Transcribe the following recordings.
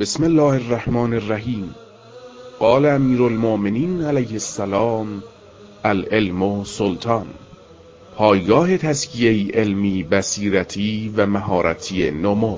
بسم الله الرحمن الرحیم. قال امیر المؤمنین علیه السلام: العلم سلطان. پایگاه تزکیه علمی، بصیرتی و مهارتی نمو.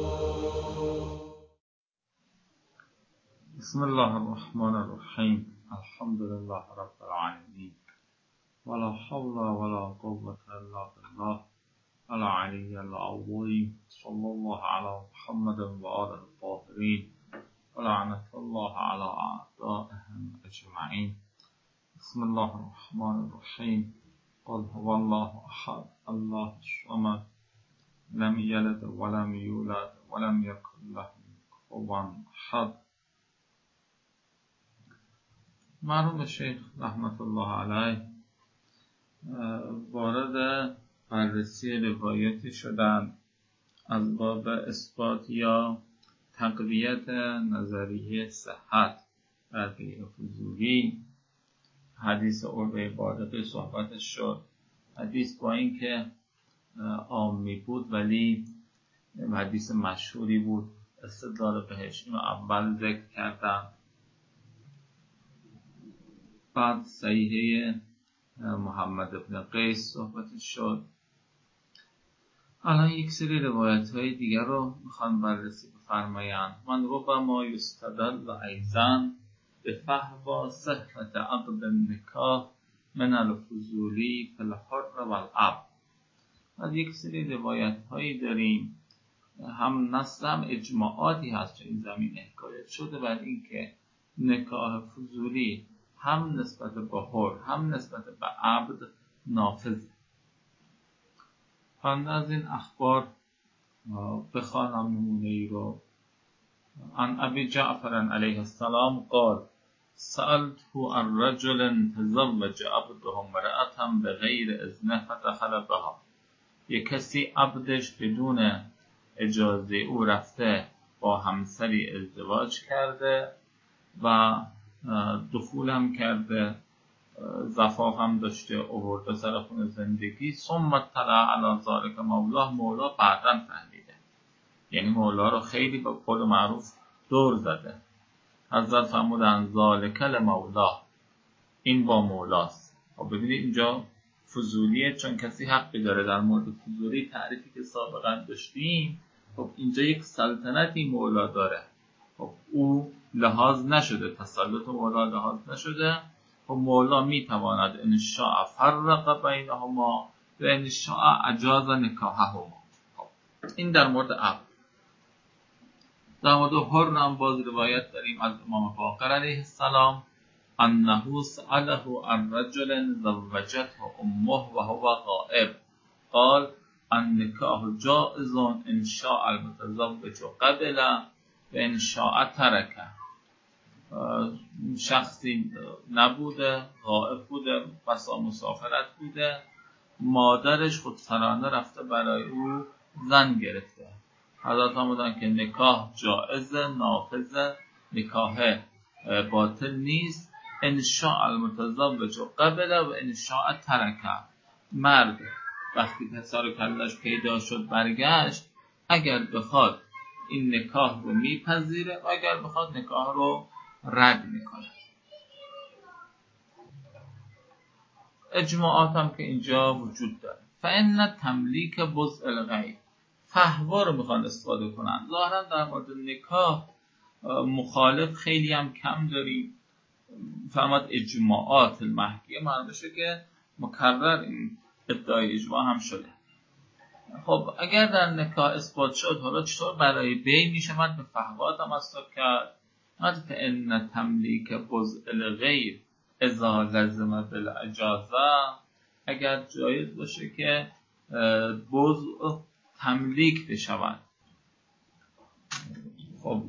بسم الله الرحمن الرحیم. الحمد لله رب العالمین ولا حول ولا قوة الا بالله العلی العظیم. صلی الله علی محمد و آل الطاهرین و لعنت الله علی اعدائهم اجمعین. بسم الله الرحمن الرحیم. قل هو الله احد الله الصمد لم یلد ولم یولد ولم یکن له کفوا احد. مرحوم شیخ رحمت الله علیه وارد بررسی روایتی شدند از باب اثبات یا تقویت نظریه صحت بقیه فضولی. حدیث عروه بارقی صحبتش شد. حدیث با اینکه عامی بود ولی حدیث مشهوری بود، استدلال بهش اینو اول ذکر کردم. بعد صحیحه محمد ابن قیس صحبتش شد. الان یک سری روایت های دیگر رو میخوان بررسی بفرمایند. من ربما یستدل ایضا بفحوا صحت عقد النکاح من الفضولی فی الحر والعبد. از یک سری روایت هایی داریم، هم نص هم اجماعاتی هست تو این زمینه حکایت شده بر اینکه نکاح فضولی هم نسبت به حر هم نسبت به عبد نافذه. خواند از این اخبار بخوانم نمونه ای رو. عن ابی جعفر علیه السلام قال: سألته عن رجل تزوج عبده امرأة بغیر اذنه فدخل بها. یک کسی عبدش بدون اجازه او رفته با همسری ازدواج کرده و دخول هم کرده، زفاف هم داشته، آورده سر خونه زندگی. ثم اطلع علی ذلک مولاه. مولا بعداً فهمیده، یعنی مولا رو خیلی با قول معروف دور زده. حضرت فرمودن ذالک المولا، این با مولاست. خب ببینید اینجا فضولیه، چون کسی حقی داره در مورد فضولی. تعریفی که سابقا داشتیم، خب اینجا یک سلطنتی مولا داره. خب او لحاظ نشده، تسلط مولا لحاظ نشده. خب مولا میتواند ان شاء فرق بینهما و ان شاء اجاز نکاحهما. خب این در مورد عبد. در مورد حر هم باز روایت داریم از امام باقر علیه السلام انه سأله عن رجل زوجته امه و هو غائب قال النکاح جائز ان شاء المتزوج قبل و ان شاء ترک. شخصی نبوده، غائب بوده، بسا مسافرت بوده، مادرش خودسرانه رفته برای او زن گرفته. حضرت فرمودن که نکاح جائزه، نافذه، نکاح باطل نیست. ان شاء المتزوج قبل و ان شاء ترک. مرد وقتی پسر و کلش پیدا شد برگشت، اگر بخواد این نکاح رو میپذیره و اگر بخواد نکاح رو رد میکنه. اجماعات هم که اینجا وجود داره. فإن تملیک بضع الغیر، فحوا رو میخوان استفاده کنن. ظاهرا در مورد نکاح مخالف خیلی هم کم داریم. فرماد اجماعات المحکیه، معلوم بشه که مکرر این ادعای اجماع هم شده. خب اگر در نکاح اثبات شد، حالا چطور برای بی میشود به فحوات هم اثبات کرد؟ فإن تملیک بضع الغیر اذا لزم بالاجازه، اگر جایز باشه که بضع تملیک بشود. خب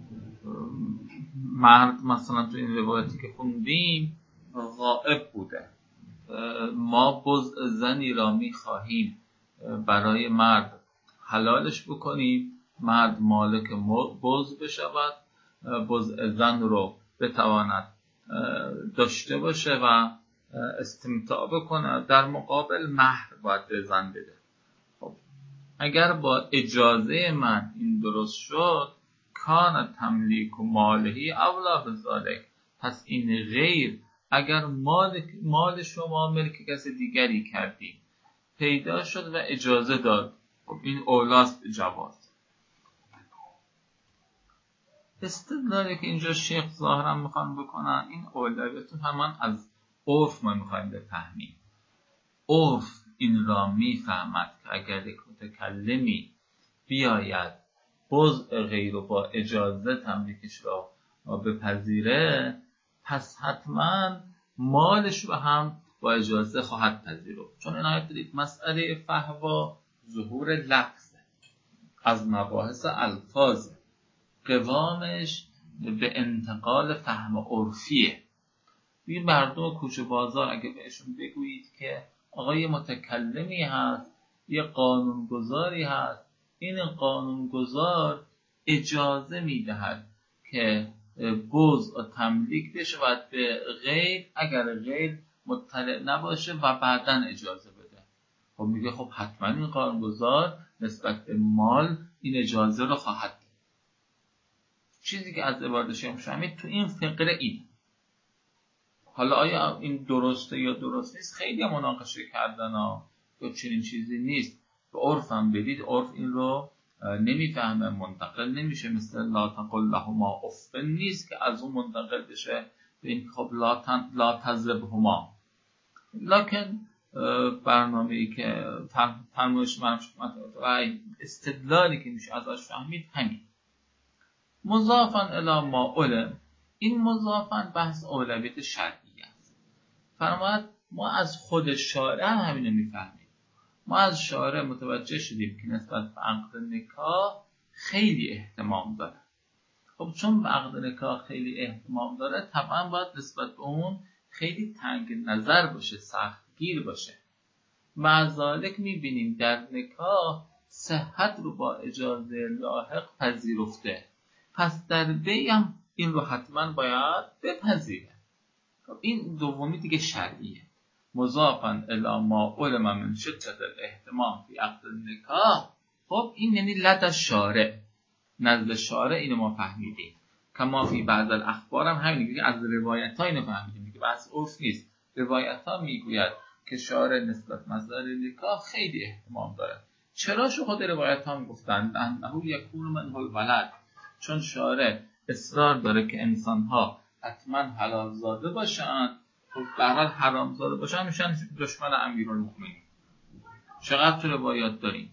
مرد مثلا تو این روایتی که خوندیم غائب بوده، ما بضع زنی را میخواهیم برای مرد حلالش بکنیم، مرد مالک بضع بشود، بضع زن رو بتواند داشته باشه و استمتاع بکنه، در مقابل مهر باید به زن بده. خب اگر با اجازه من این درست شد، کان تملیک و مالهی اولا بذالک، پس این غیر اگر مال شما ملک کسی دیگری کردیم پیدا شد و اجازه داد، خب این اولاست به جواز. استدلالی که اینجا شیخ ظاهرا میخوان بکنن، این اولویتون همان از عرف ما میخوایم بفهمیم. عرف این را میفهمد که اگر یک متکلمی بیاید بضع غیر رو با اجازه تملیکش را بپذیره، پس حتما مالش رو هم با اجازه خواهد پذیرفت. چون عنایت دارید مسئله فحوا ظهور لفظه، از مباحث الفاظ، قوامش به انتقال فهم عرفیه. این مردم کوچه بازار اگه بهشون بگویید که آقا یه متکلمی هست، یه قانونگذاری هست، این قانونگذار اجازه میدهد که بضع تملیک بشه و به غیر، اگر غیر مطلع نباشه و بعداً اجازه بده، خب میگه خب حتما این قانونگذار نسبت به مال این اجازه رو خواهد داد. چیزی که از عبارت شیخ شامید تو این فقره این. حالا آیا این درسته یا درست نیست خیلی مناقشه کردن ها، یا چنین چیزی نیست. به عرف هم بدید، عرف این رو نمیفهمه، منتقل نمیشه. مثل لا تقل لهما اف نیست که از اون منتقل بشه به این خب لا تضربهما. لکن برنامه‌ای که فرمایش من و استدلالی که میشه ازش فهمید همین. مضافاً الی ما علم، این مضافاً بحث اولویت شرعی است. فرماید ما از خود شارع هم همینو میفهمیم. ما از شارع متوجه شدیم که نسبت به عقد نکاح خیلی اهتمام داره. خب چون به عقد نکاح خیلی اهتمام داره، طبعا باید نسبت به اون خیلی تنگ نظر باشه، سختگیر باشه. مع ذالک میبینیم در نکاح صحت رو با اجازه لاحق پذیرفته، پس در بی هم این رو حتما باید بپذیره. خب این دومی دیگه شرعیه. مضافاً الی ما علم من شدت الاهتمام فی عقد النکاح، خب این یعنی لد شارع، نزد شارع اینو ما فهمیدیم. کما فی بعض الاخبار هم همین دیگه، از روایت ها اینو فهمیدیم دیگه، بس عرف نیست. روایت ها میگوید که شارع نسبت مسائل نکاح خیلی اهتمام داره. چرا خود روایت ها میگفتن انه یکون منه الولد، چون شارع اصرار داره که انسان ها حتما حلال زاده باشن، و برحال حرام زاده باشن میشن دشمن امیرالمؤمنین. چقدر تو روایات داریم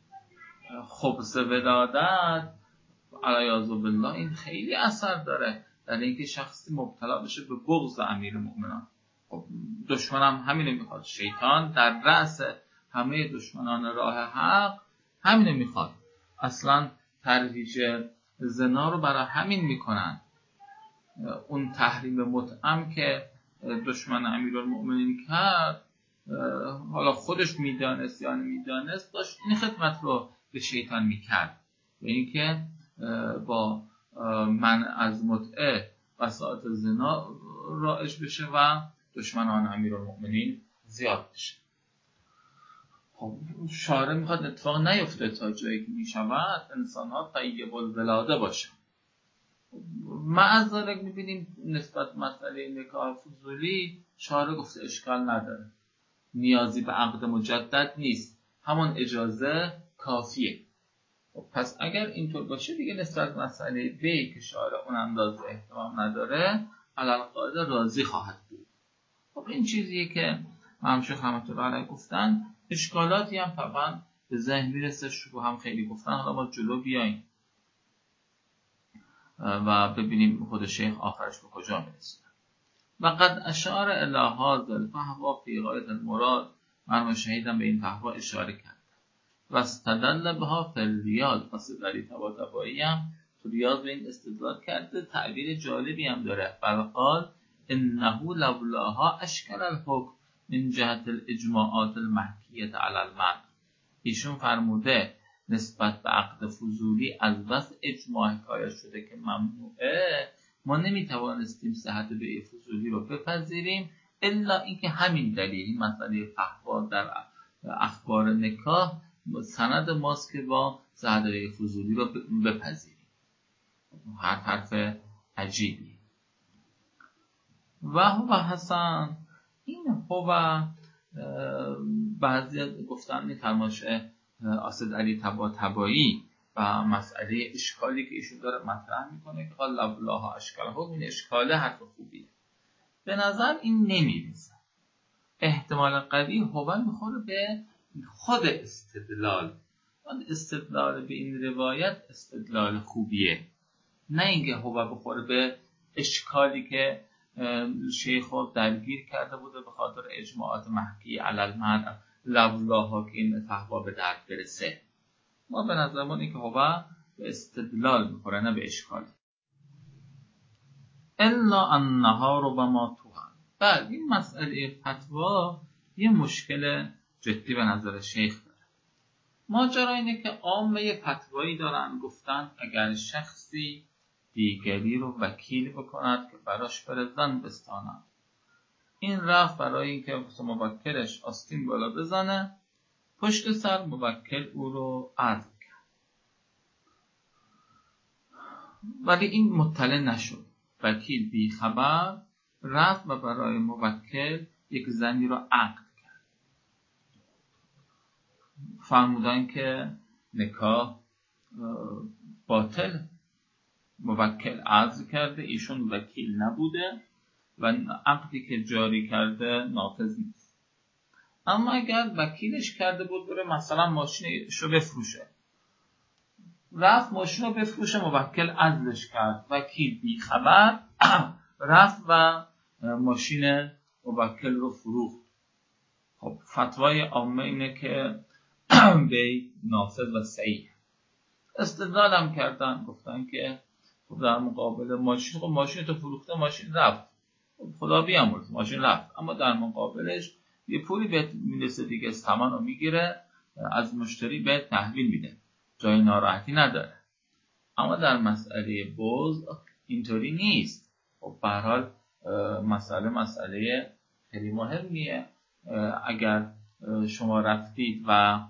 خبث ولادت علیاذ بالله، این خیلی اثر داره در اینکه شخصی مبتلا بشه به بغض امیرالمؤمنان. خب دشمنم همینو میخواد، شیطان در رأس همه دشمنان راه حق همینو میخواد. اصلا ترویج زنا رو برای همین میکنن. اون تحریم مطعم که دشمن امیرالمؤمنین کرد، حالا خودش میدانست یا نمیدانست، داشت این خدمت رو به شیطان میکرد، به اینکه با من از متعه وسایط زنا رایج بشه و دشمنان امیرالمؤمنین زیاد بشه. خب شارع میخواد اتفاق نیفته تا جایی که میشود انسان ها طیب الولاده باشن. معذالک میبینیم نسبت مسئله نکاح فضولی شارع گفته اشکال نداره، نیازی به عقد مجدد نیست، همون اجازه کافیه. پس اگر اینطور باشه دیگه نسبت مسئله بی که شارع اون اندازه اهتمام نداره، علالقاعده راضی خواهد بود. خب این چیزیه که شیخ رحمت الله علیه گفتن. اشکالاتی هم طبعا به ذهن میرسه، شروع هم خیلی گفتن. حالا ما جلو بیاییم و ببینیم خود شیخ آخرش به کجا میرسه. و قد اشار الی هذا الفحوا فی غایة المراد، مرحوم شهیدم به این فحوا اشاره کرد و استدل بها فی الریاض. پس داری طباطبایی هم تو ریاض به این استدلال کرده. تعبیر جالبی هم داره، فقال انه لولاها اشکل الحکم من جهت الاجماعات المحکیة علی المنع. ایشون فرموده نسبت به عقد فضولی از بس اجماع حکایت شده که ممنوعه، ما نمیتوانستیم صحت بیع فضولی رو بپذیریم الا اینکه همین دلیل، این مسئله فحوا در اخبار نکاح سند ماست که با صحت بیع فضولی رو بپذیریم. حرف عجیبی. و هو حسن، این هو بعضی گفتن فرمایش اسد علی طباطبایی و مسئله اشکالی که ایشون داره مطرح میکنه که قال الله اشکاله، این اشکاله حرف خوبیه. به نظر این نمیرسه. احتمال قوی هو میخوره به خود استدلال. استدلال به این روایت استدلال خوبیه، نه اینکه هو بخوره به اشکالی که شیخ درگیر کرده بوده به خاطر اجماعات محکی علی المنع لولاها که این فهوا به درد برسه. ما به نظرمون این که هو به استدلال میخوره نه به اشکال. الا انها ربما توهم. بعد این مسئله فتوا یه مشکل جدی به نظر شیخ داره. ماجرا اینه که عامه فتوایی دارن گفتن اگر شخصی دیگری رو وکیل بکند که براش بره زن بستاند، این رفت برای اینکه موکلش آستین بالا بزنه، پشت سر موکل او رو عزل کرد، ولی این مطلع نشد. وکیل بی خبر رفت و برای موکل یک زنی رو عقد کرد. فرمودن که نکاح باطل، موکل عزل کرده، ایشون وکیل نبوده و عقدی که جاری کرده نافذ نیست. اما اگر وکیلش کرده بود بره مثلا ماشینش رو بفروشه، رفت ماشین رو بفروشه، موکل عزلش کرد، وکیل بی خبر رفت و ماشین موکل رو فروخت. خب فتوای عامه اینه که بی نافذ و صحیح. استدلال هم کردن، گفتن که خب در مقابل ماشین، خب ماشین تو فروخته، ماشین رفت، خدا بیامرز، ماشین رفت، اما در مقابلش یه پولی بهت میرسه دیگه، ثمن رو میگیره از مشتری بهت تحویل میده، جای ناراحتی نداره. اما در مسئله بوز اینطوری نیست. خب به هر حال مسئله خیلی مهمیه. اگر شما رفتید و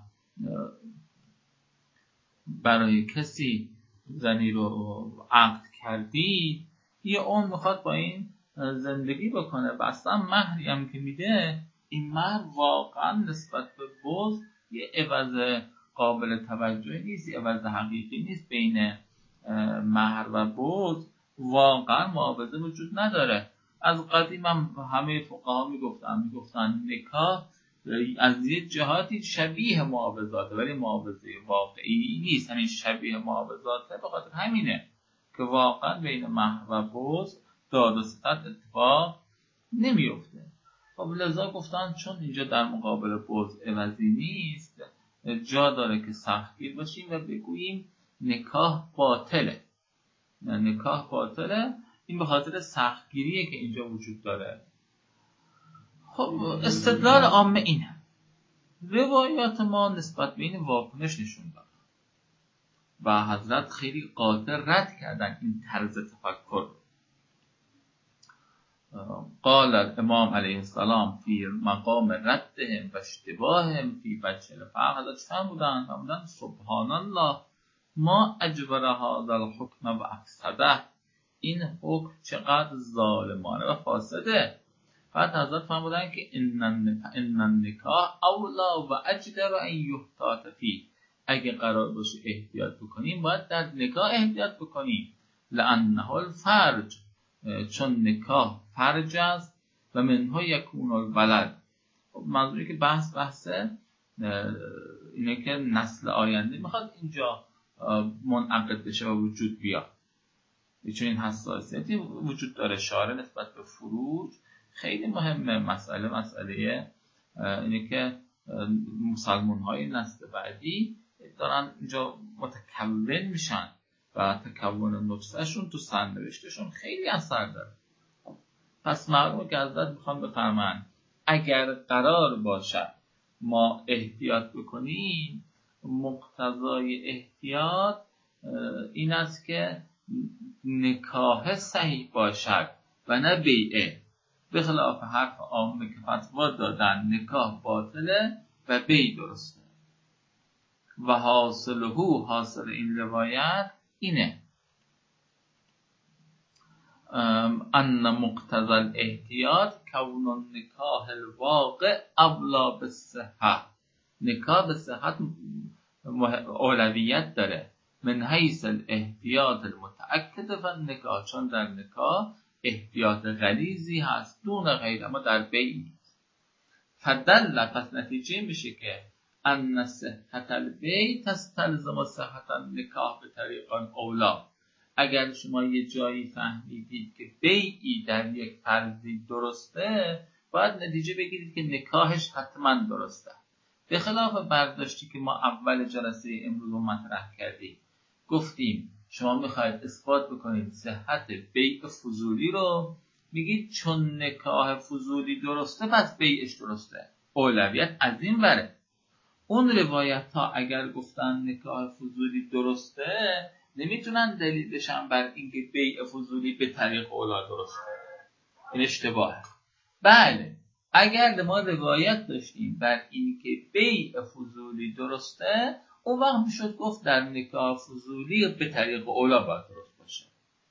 برای کسی زنی رو عقد کردید، یه اون میخواد با این زندگی بکنه و اصلا مهری هم که میده، این مهر واقعا نسبت به بوز یه عوض قابل توجهی نیست، یه عوض حقیقی نیست. بین مهر و بوز واقعا معاوضه وجود نداره. از قدیم هم همه فقها میگفتن نکاح از یه جهاتی شبیه معاوضاته، ولی معاوضه واقعی نیست. همین شبیه معاوضاته به خاطر همینه که واقعا بین مهر و بوز داد و ستد اتفاق نمیفته. خب لذا گفتن چون اینجا در مقابل بوز عوضی نیست، جا داره که سختگیر باشیم و بگوییم نکاح باطله. نکاح باطله، این به خاطر سختگیریه که اینجا وجود داره. خب استدلال عامه اینه. روایات ما نسبت به این واکنش نشون داد و حضرت خیلی قاطع رد کردن این طرز تفکر. قال الامام علیه السلام فی مقام ردهم و اشتباهم فی وجه الفرق. حضرت فرمودن سبحان الله ما اجبر هذا الحکم و افسده، این حکم چقدر ظالمانه و فاسده. بعد حضرت فرمودن که ان النکاح اولا و اجدر ان یحتاط فیه، اگه قرار باشه احتیاط بکنیم باید در نکاح احتیاط بکنیم. لانه الفرج، چون نکاح فرج است و منها یکون الولد. منظوری که بحث اینه که نسل آینده میخواد اینجا منعقد بشه و وجود بیاد. چون این حساسیتی وجود داره. شارع نسبت به فروج خیلی مهمه. مسئله اینه که مسلمان های نسل بعدی دارن اینجا متکون میشن و تکون نطفهشون تو سرنوشتشون خیلی اثر داره. پس معلومه که حضرت میخوام بفرمایند اگر قرار باشه ما احتیاط بکنیم، مقتضای احتیاط این است که نکاح صحیح باشد و نه بیعه. به خلاف حرف عامه که فتوا دادن نکاح باطله و بیع درسته. و حاصل این روایت اینه ان مقتضى الاحتیاط کون النکاح الواقع اولا بالصحه. نکاح به صحت اولویت داره، من حیث الاحتیاط المتأکد و نکاح، چون در نکاح احتیاط غلیظی هست، دون غیر، اما در بیع نیست. فدل، پس نتیجه میشه که ان صحت البیع تستلزم صحت النکاح به طریق اولا. اگر شما یه جایی فهمیدید که بیعی در یک فرضی درسته، باید نتیجه بگیرید که نکاحش حتما درسته. به خلاف برداشتی که ما اول جلسه امروز رو مطرح کردیم، گفتیم شما میخواید اثبات بکنید صحت بیع فضولی رو، میگید چون نکاح فضولی درسته پس بیعش درسته، اولویت از این بره. اون روایت ها اگر گفتن نکاح فضولی درسته، نمیتونن دلیل بشن بر اینکه بیع فضولی به طریق اولا درسته. این اشتباهه. بله، اگر ما روایت داشتیم بر اینکه بیع فضولی درسته، اون وقت میشد گفت در نکاح فضولی به طریق اولا باید درست باشه.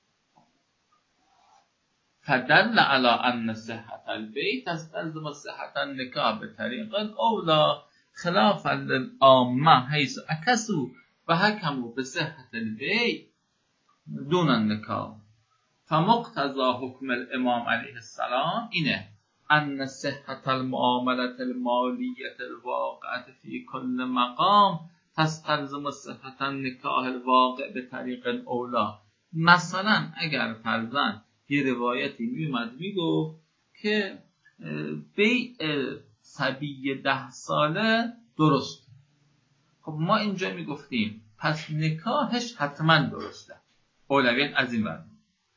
فدل علی ان صحت البیع تستلزم صحت النکاح به طریق اولا خلافا للعامه حیث عکسوا و حکموا به صحت البیع دون النکاح. فمقتضى حکم الامام علیه السلام اینه ان صحت المعاملة المالیة الواقعة فی کل مقام تستلزم صحت النکاح الواقع به طریق اولا. مثلا اگر فرضاً یه روایتی میومد میگفت که بیع صبی 10 ساله درست، خب ما اینجا میگفتیم پس نکاحش حتما درسته، اولویت از این ور.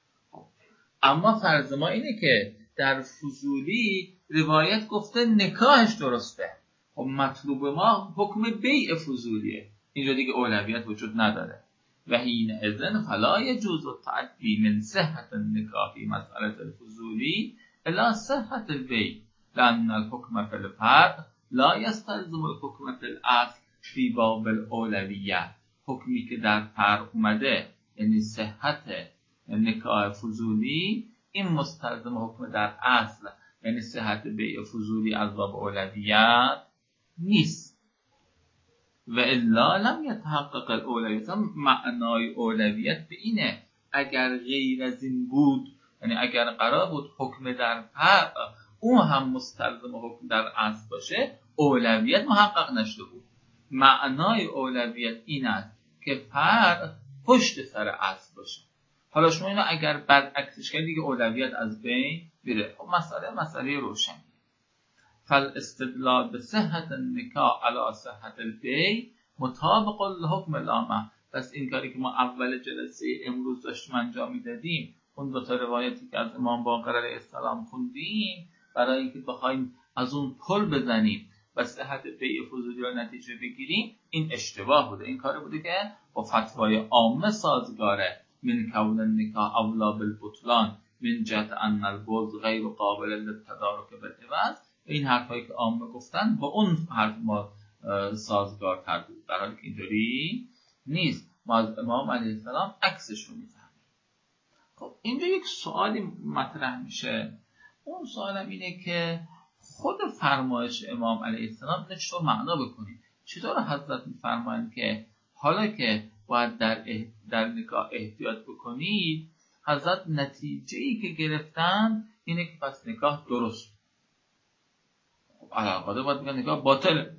اما فرض ما اینه که در فضولی روایت گفته نکاحش درسته، خب مطلوب ما حکم بیع فضولیه، اینجا دیگه اولویت وجود نداره. و حین اذن فلا یجوز التعدی من صحت النکاح فی مسألة الفضولی الی صحت البیع لأن الحکم فی الفرع لا یستلزم الحکم فی الاصل فی باب الاولویه. حکمی که در فرع اومده، یعنی صحت نکاح فضولی، این مستلزم حکم در اصل، یعنی صحت بیع فضولی از باب اولویت نیست. و الا لم یتحقق الاولویت. معنای اولویت به اینه اگر غیر از این بود، یعنی اگر قرار بود حکم در فرع اون هم مستلزم حکم در اصل باشه، اولویت محقق نشده بود. معنای اولویت این است که فرع پشت سر اصل باشه. حالا شما اینو اگر برعکسش کردید که اولویت از بین میره، خب مسئله روشن. فالاستدلال به صحت النکاح علی صحت البیع مطابق الحکم العام. پس این کاری که ما اول جلسه امروز داشتیم انجام میدادیم، اون دو تا روایتی که از امام باقر علیه السلام خوندیم، برای اینکه بخوایم از اون پل بزنیم و صحت بیع فضولی رو نتیجه بگیریم، این اشتباه بوده. این کار بوده که با فتوای عامه سازگاره، من کون النکاح اولا بالبطلان من جهت ان البغض غیر قابل للتدارک بالعوض. این حرفایی که عامه گفتن با اون حرف ما سازگارتر بود، در حالی که اینجوری نیست. ما از امام علیه السلام عکسش رو میفهمیم. خب اینجا یک سوالی مطرح میشه. اون سوالم اینه که خود فرمایش امام علیه السلام رو چطور معنا بکنیم؟ چطور حضرت میفرمایند که حالا که باید در نکاح احتیاط بکنید، حضرت نتیجه‌ای که گرفتن اینه که پس نکاح درست، علاقاده باید بگن نکاح باطله.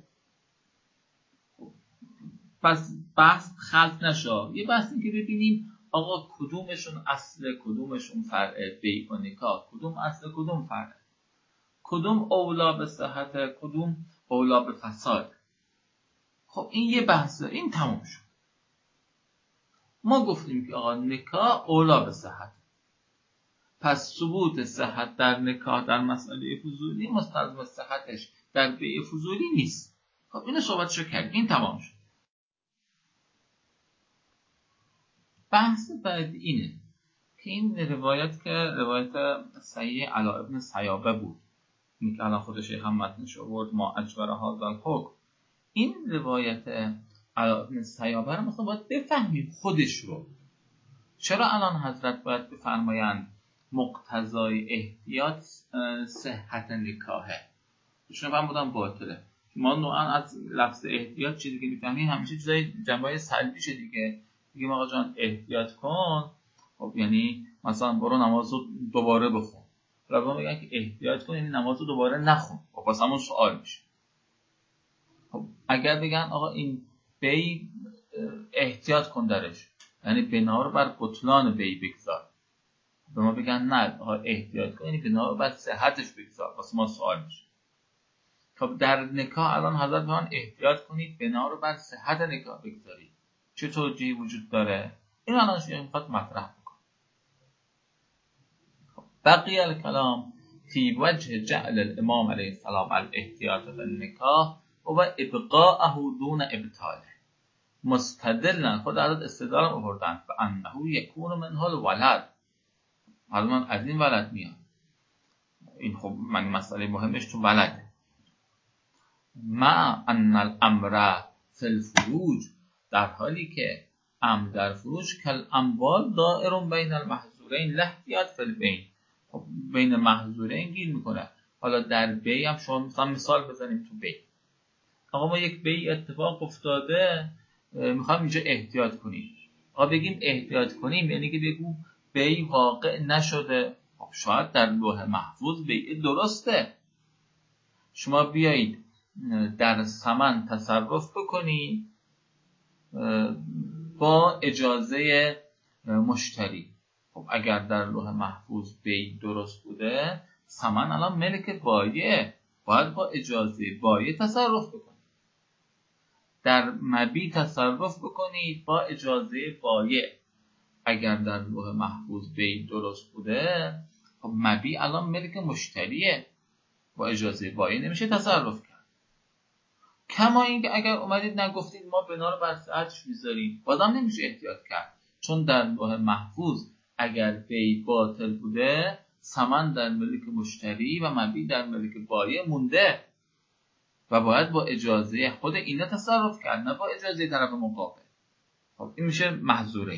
پس بحث خلط نشه. یه بحث این که ببینیم آقا کدومشون اصل، کدومشون فرعه، بیع و نکاح کدوم اصل کدوم فرعه، کدوم اولا به صحت، کدوم اولا به فساد. خب این یه بحثه، این تموم شد. ما گفتیم که آقا نکاح اولا به صحت، پس ثبوت صحت در نکاح در مسئله فضولی مستلزم صحتش در بیع فضولی نیست. خب اینو صحبتشو کردیم، این تمام شد. بحث بعد اینه که این روایت که روایت صحیح علی ابن سیابه بود، این که الان خود شیخ هم متنش آورد، ما اجبر هذا الحکم. این روایت علی ابن سیابه رو مثلا باید بفهمیم خودش رو. چرا الان حضرت باید بفرمایند مقتضای احتیاط صحت نکاحه. شما فهم بودم باطله. ما نوعا از لفظ احتیاط چیزی که میفهمیم همیشه چیزای جنبه‌های سلبیشه دیگه. میگیم آقا جان احتیاط کن، خب یعنی مثلا برو نمازو دوباره بخون. حالا میگن که احتیاط کن یعنی نمازو دوباره نخون. خب واسه همون سوال میشه. خب اگر بگن آقا این بی احتیاط کن درش، یعنی بنا رو بر بطلان بی بگذار. به ما بگن نه آقا احتیاط کن یعنی بنا رو بر صحتش بگذار، واسه ما سوال میشه. خب در نکاح الان حضرت میگن احتیاط کنید بنا رو بر صحت نکاح بگذارید. چه توجیهی وجود داره؟ این الان شما میخواد مطرح بکنه. بقیه الکلام فی وجه جعل الامام علیه السلام الاحتیاط فی النکاح و ابقاءه دون ابطاله. مستدلن خود حضرت استدلال آوردن به انه یکون منه الولد. حالا من از این ولد میاد. این خب من مسئله مهمش تو ولده. ما ان الامر فی الفروج، در حالی که امر در فروج کل اموال دائر بین المحظورین لا احتیاط فی البین. خب بین محظورین گیر میکنه. حالا در بی هم شما مثال بزنیم تو بی. آقا ما یک بی اتفاق افتاده، میخوام اینجا احتیاط کنیم. آقا بگیم احتیاط کنیم یعنی که بگو بی واقع نشده. خب شاید در لوح محفوظ بی درسته. شما بیایید در ثمن تصرف بکنید با اجازه مشتری. خب اگر در لوح محفوظ بی درست بوده، ثمن الان ملک بایع، باید با اجازه بایع تصرف بکنید. در مبیع تصرف بکنید با اجازه بایع. اگر در لوح محفوظ بی درست بوده، خب مبیع الان ملک مشتریه، با اجازه بایع نمیشه تصرف کرد. کما اینکه اگر اومدید نگفتید ما بنا رو بر صحتش میذاریم، بازم نمیشه احتیاط کرد، چون در لوح محفوظ اگر بی باطل بوده، ثمن در ملک مشتری و مبیع در ملک بایع مونده و باید با اجازه خود اینا تصرف کرد، نه با اجازه طرف مقابل. خب این میشه محظوره.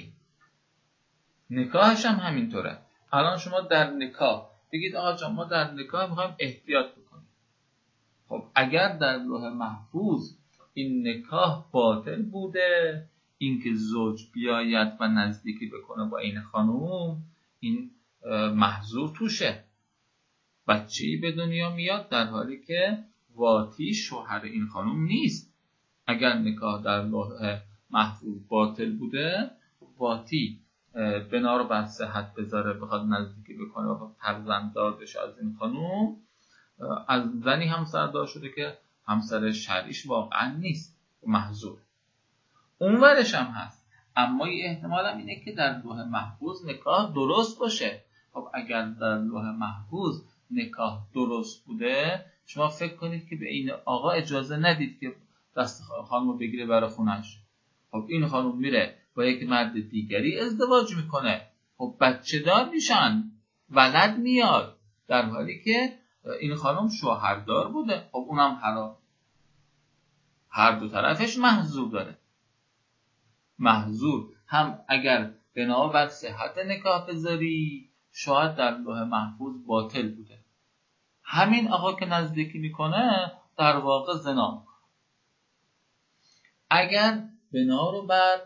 نکاحش هم همینطوره. الان شما در نکاح بگید آقا جان ما در نکاح میخوایم احتیاط بکنیم. خب اگر در لوح محفوظ این نکاح باطل بوده، اینکه زوج بیاید و نزدیکی بکنه با این خانوم، این محظور توشه. بچه‌ای به دنیا میاد در حالی که واتی شوهر این خانوم نیست. اگر نکاح در لوح محفوظ باطل بوده، واتی بنا رو بر صحت بذاره بخواد نزدیکی بکنه و فرزنددار بشه از این خانوم، از زنی همسردار شده که همسر شرعیش واقعا نیست، محظور. اونورش هم هست، اما یه احتمال هم اینه که در لوح محفوظ نکاح درست باشه. خب اگر در لوح محفوظ نکاح درست بوده، شما فکر کنید که به این آقا اجازه ندید که دست خانم رو بگیره برای خونش. خب این خانم میره با یک مرد دیگری ازدواج میکنه، خب بچه دار میشن، ولد میاد، در حالی که این خانم شوهردار بوده. خب اونم حرام. هر دو طرفش محظور داره. محظور هم اگر بنا بر صحت نکاح بذاری، شاید در لوح محفوظ باطل بوده. همین آقا که نزدیکی میکنه در واقع زنا میکنه. اگر بنا رو بر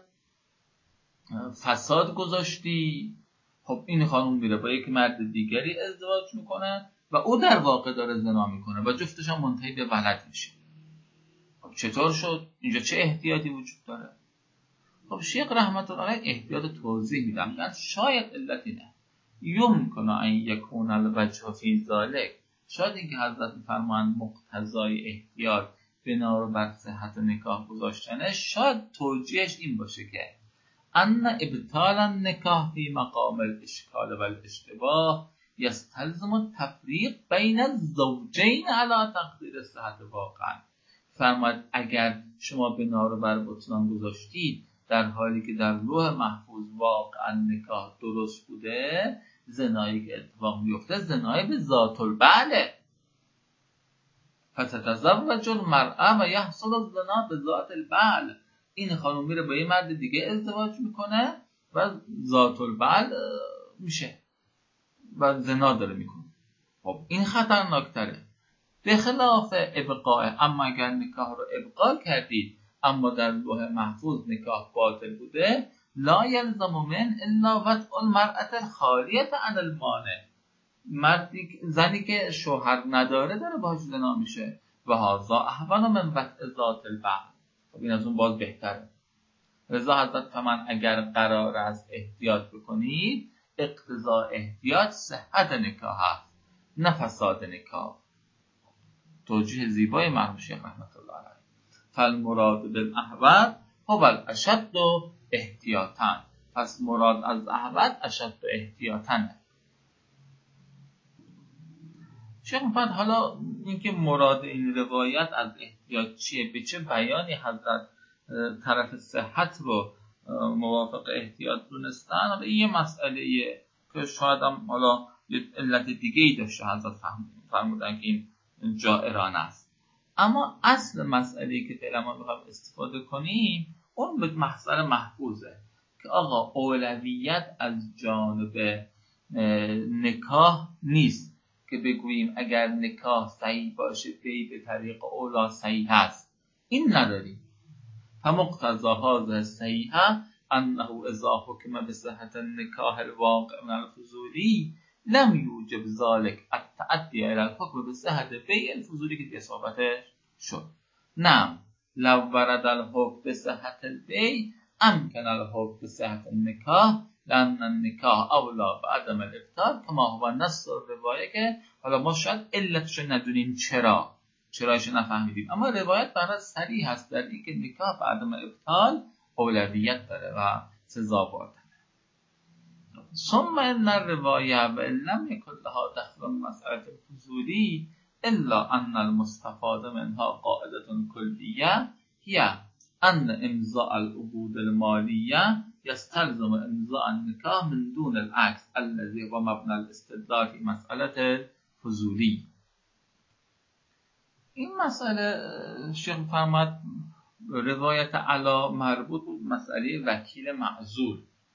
فساد گذاشتی، خب این خانم میره با یک مرد دیگری ازدواج میکنه و او در واقع داره زنا میکنه و جفتش هم منتهی به ولد میشه. خب چطور شد؟ اینجا چه احتیاطی وجود داره؟ خب شیخ رحمت الله علیه احتیاط توضیح میدن، میگن شاید علت اینه یمکن ان یکون الوجه فی ذلک، شاید اینکه حضرت میفرمایند مقتضای احتیاط بنا رو بر صحت نکاح گذاشتنه، شاید توجیهش این باشه که ان ابطال النکاح فی مقام الاشکال و الاشتباه یستلزم التفریق بین الزوجین علی تقدیر صحت واقعا. فرماید اگر شما بنا رو بر بطلان گذاشتید در حالی که در لوح محفوظ واقعا نکاح درست بوده، زنایی که اتفاق میفته زنایی به ذات البعله. فتتزوج المرأة و یحصل الزنا به ذات البعل. این خانم میره با یه مرد دیگه ازدواج میکنه و ذات البعل میشه. و زنا داره میکنه. خب این خطرناکتره. به خلاف ابقاء، اما اگر نکاح رو ابقا کردید اما در لوح محفوظ نکاح باطل بوده، لا یلزم من الا وطء المرأة الخالیة عن المانع. زنی که شوهر نداره داره باهاش زنا میشه و هذا احوال من وطء ذات البعل. خب این از اون باز بهتره. رضا حضرت فمن اگر قرار است احتیاط بکنید، اقتضاء احتیاط صحت نکاح است نه فساد نکاح. توجیه زیبای مرحوم شیخ رحمت الله علیه. فالمراد بالاحوط هو الاشد احتیاطا. پس مراد از احوط اشد احتیاطا. شیخ فرد حالا اینکه مراد این روایت از احتیاط چیه، به چه بیانی حضرت طرف صحت رو موافق احتیاط دونستن، حالا این یه مسئله که شاید هم حالا یه علت دیگه ای داشته حضرت فرمودن که این جائرانه است. اما اصل مسئله‌ای که فعلا ما می‌خوایم استفاده کنیم اون به محضر محفوظه که آقا اولویت از جانب نکاح نیست که بگوییم اگر نکاح صحیح باشه بی به طریق اولا صحیح هست. این نداریم. فمقتضی هذه الصحیحه انه اذا حکم بصحة النکاح الواقع من الفضولی لم یوجب ذلك التعدی الى الحکم بصحة بیع الفضولی که صحبتش شد. نعم لو ورد الحکم بصحة البیع امکن الحکم بصحة النکاح لأن النکاح اولا بعدم الابطال کما هو نص روایه، که حالا ما شاید علتش ندونیم چرایش نفهمیدیم، اما روایت برای صریح هست در این که نکاح بعدم ابطال اولویت داره و سزاوار. ثم ان الروایه و لم یکن لها دخل مسألة الفضولی الا ان المستفاد منها قاعدة کلیه هي ان امضاء العقود المالیه یستلزم امضاء النکاح من دون العکس الذي هو مبنى الاستدلال في مسألة الفضولی. این مسئله شیخ فرمود روایت علا مربوط بود مسئله وکیل معزول.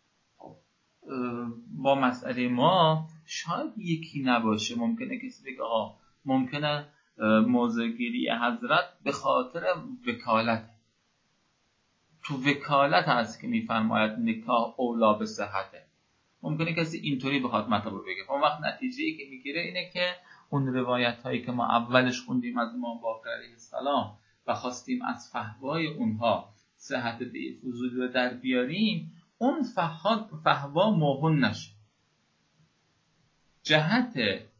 با مسئله ما شاید یکی نباشه. ممکنه کسی بگه ممکنه موضع‌گیری حضرت به خاطر وکالت، تو وکالت هست که میفرماید نکاح اولا به صحته. ممکنه کسی اینطوری بخواد مطلب رو بگه. اون وقت نتیجه‌ای که میگیره اینه که اون روایت هایی که ما اولش خوندیم از امام باقر علیه السلام و خواستیم از فحوای اونها صحت بیع فضولی رو در بیاریم، اون فحوا موهن نشه. جهت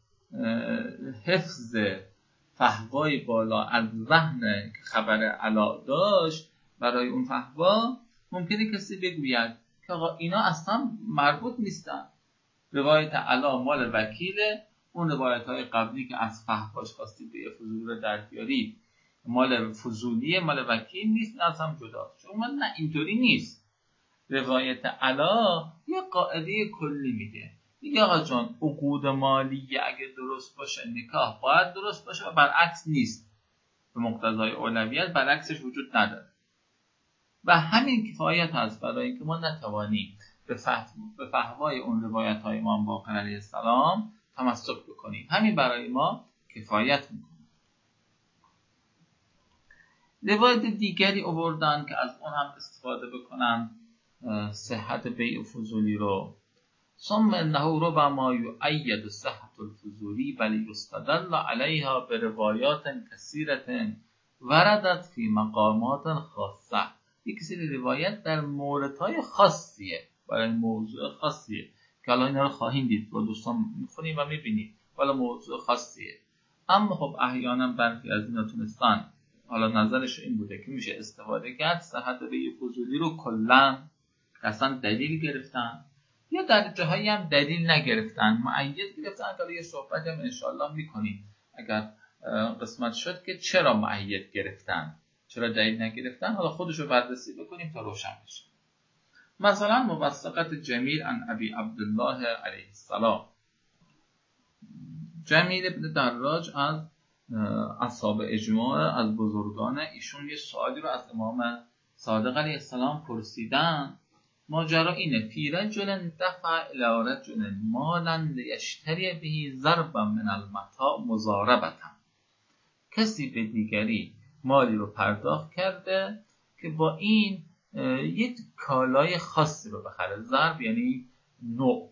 حفظ فحوای بالا از وهن که خبر علا داشت برای اون فحوا، ممکنه کسی بگوید که آقا اینا اصلا مربوط نیستن، روایت علا مال وکیله، اون روایت های قبلی که از فحواش خواستید بیع فضولی رو در بیارید مال فضولیه، مال وکیل نیست، از هم جدا. شما نه اینطوری نیست. روایت علا یه قاعده کلی میگه آقا جان عقود مالیه اگه درست باشه نکاح باید درست باشه و برعکس نیست. به مقتضای اولویت برعکسش وجود نداره و همین کفایت هست برای اینکه ما نتوانیم به فحوای اون روایت های امام باقر علیه السلام تمسک بکنیم. همین برای ما کفایت میکنه. روایت دیگری آوردن که از اون هم استفاده بکنن صحت بیع فضولی رو. ثم انه ربما یؤید صحت الفضولی بل یستدل علیها بروایات کثیرة وردت فی مقامات خاصه. یک سری روایت در موردهای خاصیه، برای موضوع خاصیه که الان اینا رو خواهیم دید، با دوستان میخونیم و میبینید، حالا موضوع خاصیه. اما خب احیانا برخی از اینا تونستن، حالا نظرش این بوده که میشه استفاده کرد صحت بیع فضولی رو کلا اصلا دلیل گرفتن، یا در جاهایی هم دلیل نگرفتن، مؤید گرفتن. که یه صحبت هم انشاءالله میکنیم اگر قسمت شد که چرا مؤید گرفتن، چرا دلیل نگرفتن. حالا خودشو بررسی بکنیم تا روشن بشه. مثلا موثقت جمیل عن ابی عبدالله علیه السلام. جمیل ابن دراج از اصحاب اجماع، از بزرگان ایشون، یه سوالی رو از امام صادق علیه السلام پرسیدن ماجرا اینه فی رجل دفع الی رجل مالا لیشتری به ضربا من المتاع مضاربة. کسی به دیگری مالی رو پرداخت کرده که با این یک کالای خاصی رو بخره. ضرب یعنی نوع،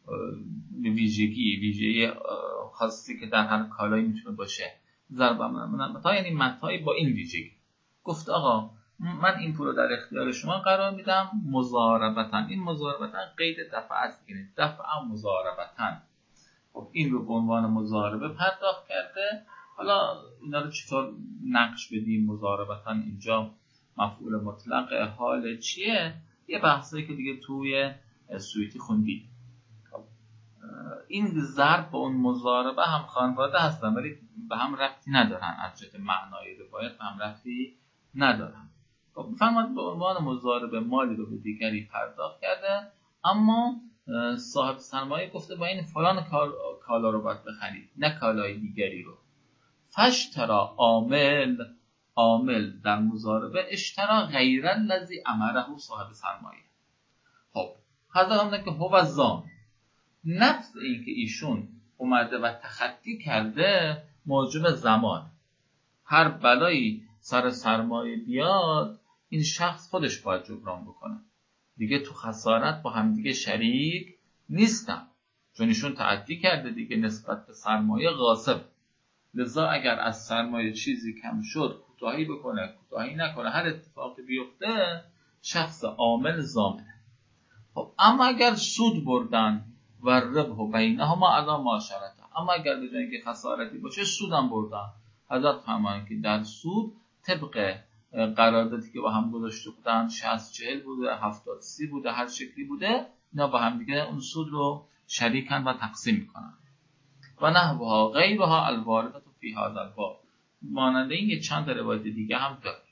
ویژگی خاصی که در هر کالایی میتونه باشه. ضرب من المتاع یعنی متاعی با این ویژگی. گفت آقا من این پول رو در اختیار شما قرار میدم مضاربتاً. این مضاربتاً قید دفع است، یعنی دفع مضاربتاً. خب این رو به عنوان مضاربه پرداخت کرده. حالا اینا رو چطور نقش بدیم؟ مضاربتاً اینجا مفعول مطلق حال چیه؟ یه بحثی که دیگه توی سویتی خوندید. خب این ضرب با اون مضاربه هم خانواده هستن ولی به هم ربطی ندارن، از جهت معنای روایت به هم ربطی ندارن. خب میفرماد به عنوان مضاربه مالی رو به دیگری پرداخت کرده، اما صاحب سرمایه گفته با این فلان کالا رو باید بخرید، نه کالای دیگری رو. فاشترا عامل در مضاربه اشترا غیر الذی امره صاحب سرمایه. خب حاضر هم که هو زام، نفس این که ایشون اومده و تخطی کرده موجب زمان. هر بلایی سر سرمایه بیاد این شخص خودش باید جبران بکنه. دیگه تو خسارت با هم دیگه شریک نیستن، چون ایشون تعدی کرده دیگه نسبت به سرمایه غاصب. لذا اگر از سرمایه چیزی کم شد کوتاهی بکنه، کوتاهی نکنه، هر اتفاقی بیفته شخص عامل ضامنه. خب اما اگر سود بردن و ربح بینهما علی معاشرته، اما اگر به جای اینکه خسارتی باشه سودم بردن، حضرت فرمایند که در سود طبق قراردادی که با هم گذاشته بودن 60-40 بوده، 70-30 بوده، هر شکلی بوده، اینا با هم دیگه اون سود رو شریکن و تقسیم میکنن. و نحوها غیرها الوارده فی هذا الباب، مانند این چند روایت دیگه هم داره.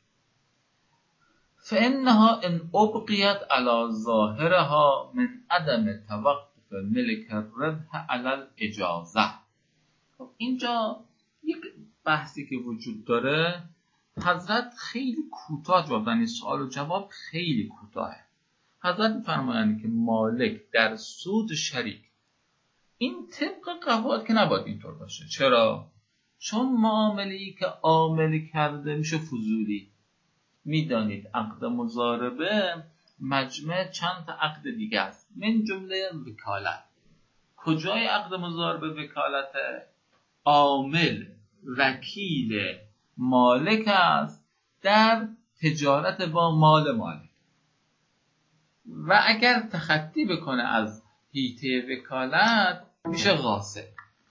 فانها ان ابقیت علی ظاهرها من عدم توقف ملک الربح علی الاجازه. خب اینجا یک بحثی که وجود داره، حضرت خیلی کوتاه جواب دادن، سوال و جواب خیلی کوتاهه. حضرت می‌فرمایند که مالک در سود شریک، این طبق قواعد که نباید اینطور باشه. چرا؟ چون معامله‌ای که عامل کرده میشه فضولی. میدانید عقد مضاربه مجمع چند تا عقد دیگه است، من جمله وکالت. کجای عقد مضاربه وکالت؟ عامل وکیل مالک است در تجارت با مال مالک، و اگر تخطی بکنه از حیطه وکالت میشه غاصب.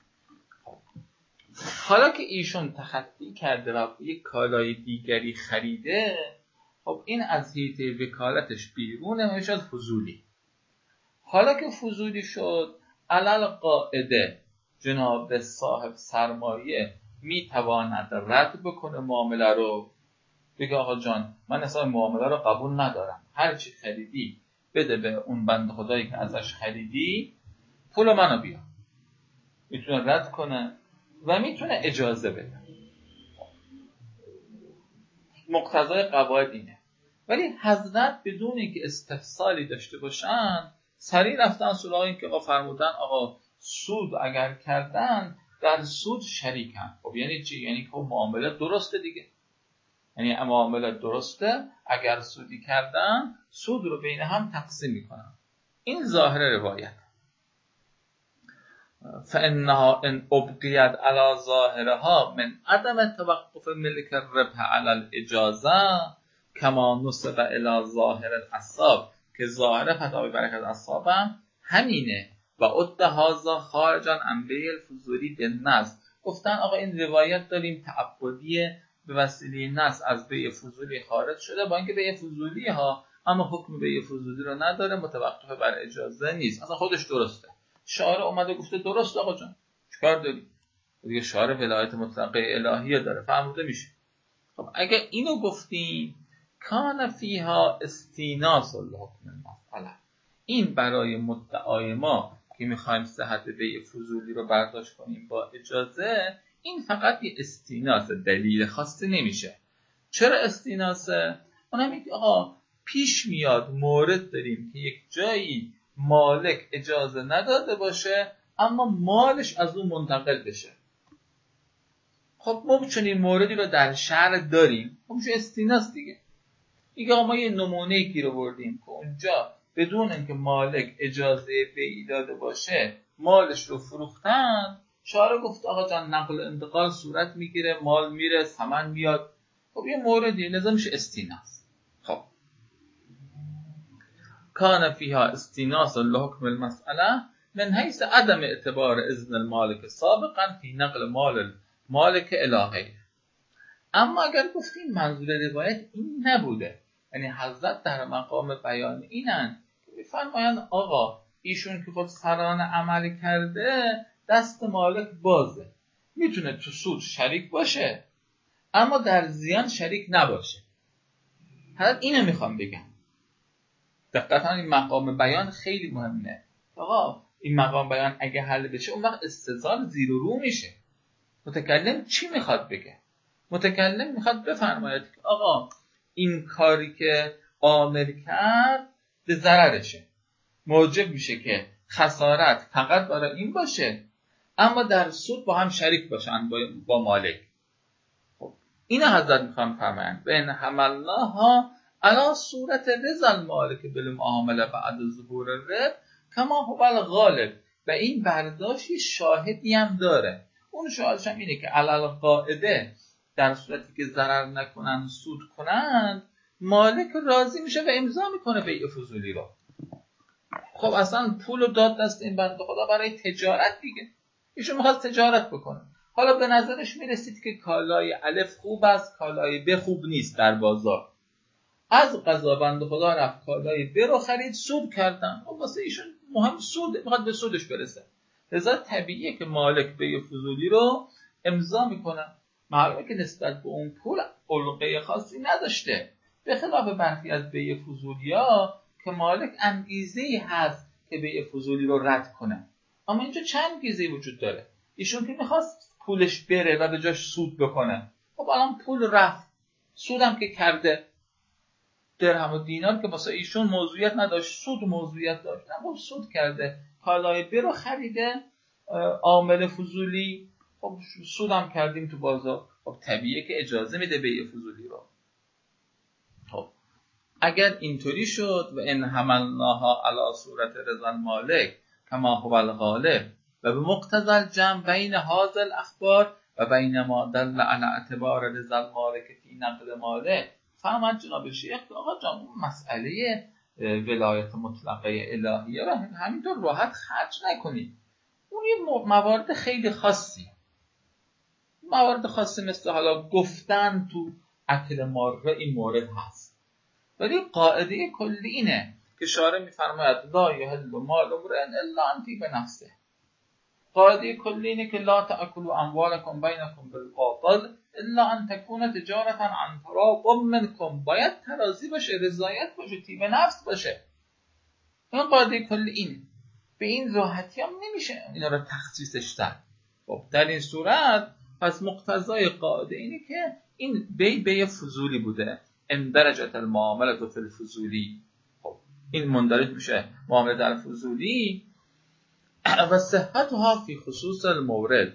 حالا که ایشون تخطی کرده و یک کالای دیگری خریده، خب این از حیطه وکالتش بیرونه، میشه فضولی. حالا که فضولی شد، علل قاعده جناب صاحب سرمایه میتواند رد بکنه معامله رو، بگه آقا جان من اصلا معامله رو قبول ندارم، هر چی خریدی بده به اون بنده خدایی که ازش خریدی، پول منو بیا. میتونه رد کنه و میتونه اجازه بده. مقتضای قواعد اینه. ولی حضرت بدون اینکه استفسالی داشته باشن سریع رفتن سراغ این که آقا فرمودن آقا سود اگر کردن در سود شریکن. خب یعنی چی؟ یعنی که معامله درسته دیگه. یعنی معامله درسته، اگر سودی کردن سود رو بین هم تقسیم میکنن. این ظاهر روایت. فانها ان ابقیت علی ظاهرها من عدم توقف ملک الربح علی الاجازه کما نسب الی ظاهر الاصحاب، که ظاهر فتاوی برکت اصحاب هم همینه. و عد هذا خارجا عن بیع الفضولی بالنص. گفتن آقا این روایت داریم تعبدی به وسیله نص از بیع فضولی خارج شده، با اینکه بیع فضولی ها اما حکم بیع فضولی رو نداره، متوقف بر اجازه نیست، اصلا خودش درسته. شاعر اومده گفته درست آقا جان، چیکار داری؟ دیگه شاعر ولایت مطلقه الهیه داره، فهموده میشه. خب اگه اینو گفتیم کان فیها استیناس الحکم المسئله، این برای مدعای ما که میخوایم صحت بیع فضولی رو برداشت کنیم با اجازه، این فقط یه استیناس، دلیل خاصی نمیشه. چرا استیناسه؟ اونم میگه آقا پیش میاد مورد داریم که یک جایی مالک اجازه نداده باشه اما مالش از اون منتقل بشه. خب ما چنین موردی رو در شرع داریم، خب میشه استیناس دیگه. ما یه نمونه‌ای که رو بردیم که اونجا بدون اینکه مالک اجازه بیع داده باشه مالش رو فروختن، شارع گفت آقا جان نقل انتقال صورت میگیره، مال میره، ثمن میاد. خب یه موردی لازم میشه استیناس. خب کان فیها استیناس لحکم المسئله من حیث عدم اعتبار اذن المالک سابقا فی نقل مال مالک الهی. اما اگر گفتیم منظور روایت این نبوده، یعنی حضرت در مقام بیان اینن که میفرمایند آقا ایشون که خود سرانه عمل کرده دست مالک بازه، میتونه تو سود شریک باشه اما در زیان شریک نباشه. حضرت اینو میخوام بگم. دقیقاً این مقام بیان خیلی مهمه. آقا این مقام بیان اگه حل بشه اون وقت استدلال زیر و رو میشه. متکلم چی میخواد بگه؟ متکلم میخواد بفرماید که آقا این کاری که عامل کرد به ضررشه، موجب میشه که خسارت فقط برای این باشه اما در سود با هم شریک باشن با مالک. خب این حضرت میخوام فرمایند بین حملناها علی صورت رضا المالک بالمعامله بعد ظهور الربح کما هو الغالب. و این برداشت شاهدی هم داره. اون شاهدش هم اینه که علل قاعده در صورتی که ضرر نکنن سود کنن مالک راضی میشه و امضا میکنه بیع فضولی رو. خب اصلا پول رو داد دست این بنده خدا برای تجارت دیگه، ایشون میخواد تجارت بکنه. حالا به نظرش میرسید که کالای الف خوب است کالای ب خوب نیست در بازار، از قضا بنده خدا رفت کالای ب رو خرید، سود کردن. خب واسه ایشون مهم سود، میخواد به سودش برسه، لذا طبیعیه که مالک بیع فضولی رو امضا میکنه. معلومه که نسبت به اون پول علقه خاصی نداشته، به خلاف برخی از بیع فضولیا که مالک انگیزه‌ای هست که بیع فضولی رو رد کنه. اما اینجا چند انگیزه وجود داره. ایشون که میخواست پولش بره و به جاش سود بکنه، خب الان پول رفت، سودم که کرده. درهم و دینار که واسه ایشون موضوعیت نداشت، سود موضوعیت داشت، خب سود کرده، کالای ب رو خریده، عامل فضولی، خب سودم کردیم تو بازار. خب طبیعیه که اجازه میده بیع فضولی رو. خب اگر اینطوری شد و ان حملناها علی صورت رضا المالک کما هو الغالب و به مقتضی الجمع بین هذا الاخبار و بین ما دل علی اعتبار رضا المالک فی نقل ماله، فهمت جناب شیخ آقا جان اون مسئله ولایت مطلقه الهیه رو همینطور راحت خرج نکنید. اون یه موارد خیلی خاصی، موارد خاصی مثل حالا گفتن تو اکل ماره این مورد هست، ولی قاعده کلی اینه که شارع میفرماید لا یحل مال امرئ الا ان طیب نفسه. قاعده کلی اینه که لا تأکلوا اموالکم بینکم بالباطل الا ان تکون تجارتا عن تراض منکم. باید تراضی باشه، رضایت باشه، طیب نفس باشه. این قاعده کلی اینه. به این راحتی هم نمیشه اینا رو تخصیصش داد. خب در این صورت پس مقتضای قاعده اینه که این بیع فضولی بوده، اندرجت المعامله فی الفضولی. خب این مندرج میشه معامله در فضولی و صحتها فی خصوص المورد.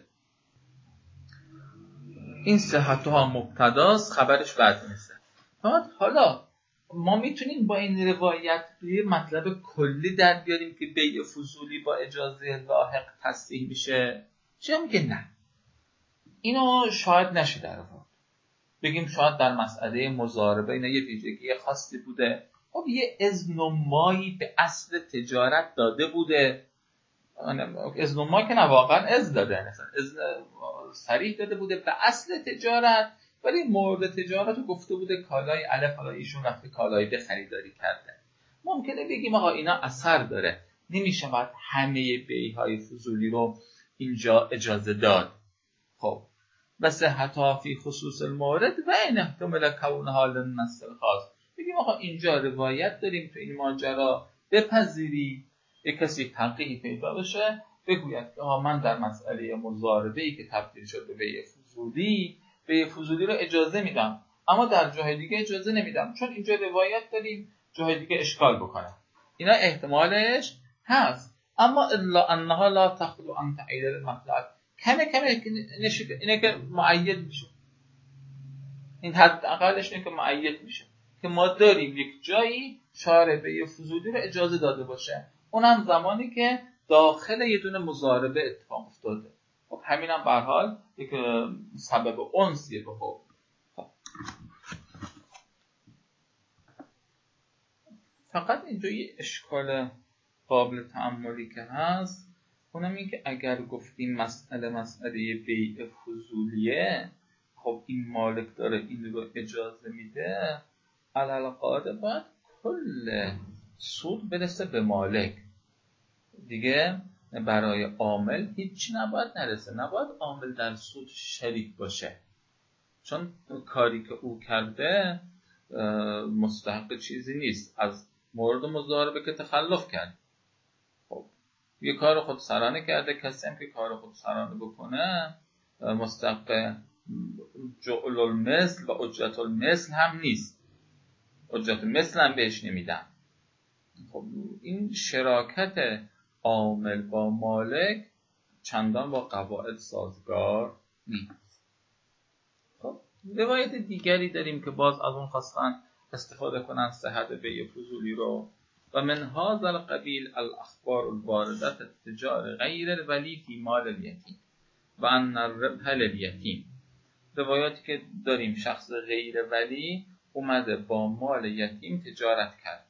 این صحتها مبتداست، خبرش بعد نیست. حالا ما میتونیم با این روایت یه مطلب کلی در بیاریم که بیع فضولی با اجازه لاحق تصحیح میشه؟ چه میگه نه، اینو شاید نشه در واقع بگیم شاید در مسئله مضاربه اینا یه ویژگی خاصی بوده، خب یه اذن و مایی به اصل تجارت داده بوده. اذن و ما که نه واقعا اذن داده، اذن صریح داده بوده به اصل تجارت، ولی مورد تجارت رو گفته بوده کالای الف، حالا ایشون رفته کالای ب خریداری کرده. ممکنه بگیم آقا اینا اثر داره، نمیشه باید همه بیع‌های فضولی رو اینجا اجازه داد. خب و صحتها فی خصوص المورد و این احتمال کونها للنص الخاص. بگیم آقا اینجا روایت داریم تو این ماجرا، بپذیری یک کسی تنقیحی پیدا بشه بگوید که من در مسئله مضاربه‌ای که تبدیل شد به بیع فضولی رو اجازه میدم اما در جای دیگه اجازه نمیدم، چون اینجا روایت داریم جاهای دیگه اشکال بکنه. اینا احتمالش هست، اما الا انها لا تخلو عن تأیید المطلق. کمه اینه که مؤید میشه. این حد اقلش اینه که مؤید میشه که ما داریم یک جایی شارع به یه فضولی رو اجازه داده باشه، اونم زمانی که داخل یه دونه مضاربه اتفاق افتاده. خب همینم به هر حال یک سبب انسیه به حکم. خب فقط اینجا یه اشکال قابل تأملی که هست، اونم این که اگر گفتیم مسئله بیع فضولیه، خب این مالک داره این رو اجازه میده، علالقاعده باید کل سود برسه به مالک دیگه. برای عامل هیچی نباید نرسه، نباید عامل در سود شریک باشه، چون کاری که او کرده مستحق چیزی نیست، از مورد مضاربه که تخلف کرد. خب یه کار خودسرانه کرده، کسی هم که کار خودسرانه بکنه مستحق جعل المثل و اجرت المثل هم نیست، اجرت المثل هم بهش نمیدن. خب این شراکت عامل با مالک چندان با قواعد سازگار نیست. خب روایت دیگری داریم که باز از اون خواستن استفاده کنن صحت بیع فضولی رو، و من هذا القبیل الاخبار الوارده التجار غیر الولی فی مال الیتیم و ان الربح للیتیم. روایاتی که داریم شخص غیر ولی اومده با مال یتیم تجارت کرد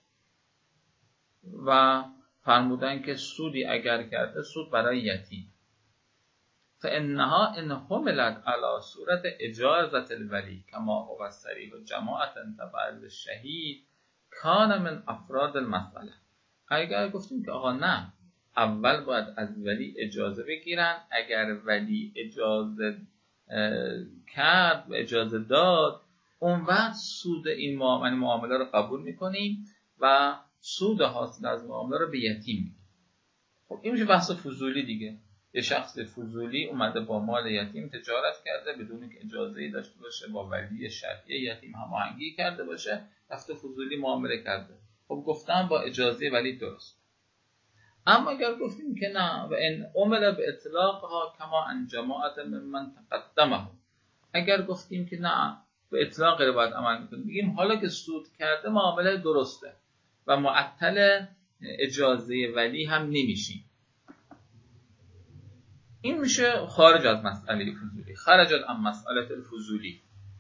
و فرمودن که سودی اگر کرده سود برای یتیم، فانها ان حملت علی صورت اجازت الولی کما هو صریح جماعت تبع الشهید کان من افراد المسئله. اگر گفتیم که آقا نه، اول باید از ولی اجازه بگیرن، اگر ولی اجازه کرد و اجازه داد، اون وقت سود این معامله رو قبول میکنیم و سود حاصل از معامله رو به یتیم میدیم. خب این میشه بحث فضولی دیگه. یه شخص فضولی اومده با مال یتیم تجارت کرده بدون که اجازه‌ای داشته باشه، با ولی شرعی یتیم هماهنگی کرده باشه، رفته فضولی معامله کرده. خب گفتم با اجازه ولی درست. اما اگر گفتیم که نه و ان عمل به اطلاقها کما ان جماعت من تقدمه، اگر گفتیم که نه به اطلاق رو باید عمل کنیم، بگیم حالا که سود کرده معامله درسته و معطل اجازه ولی هم نمیشیم، این میشه خارج از مسئله فضولی، خارج از مسئله الفضولی.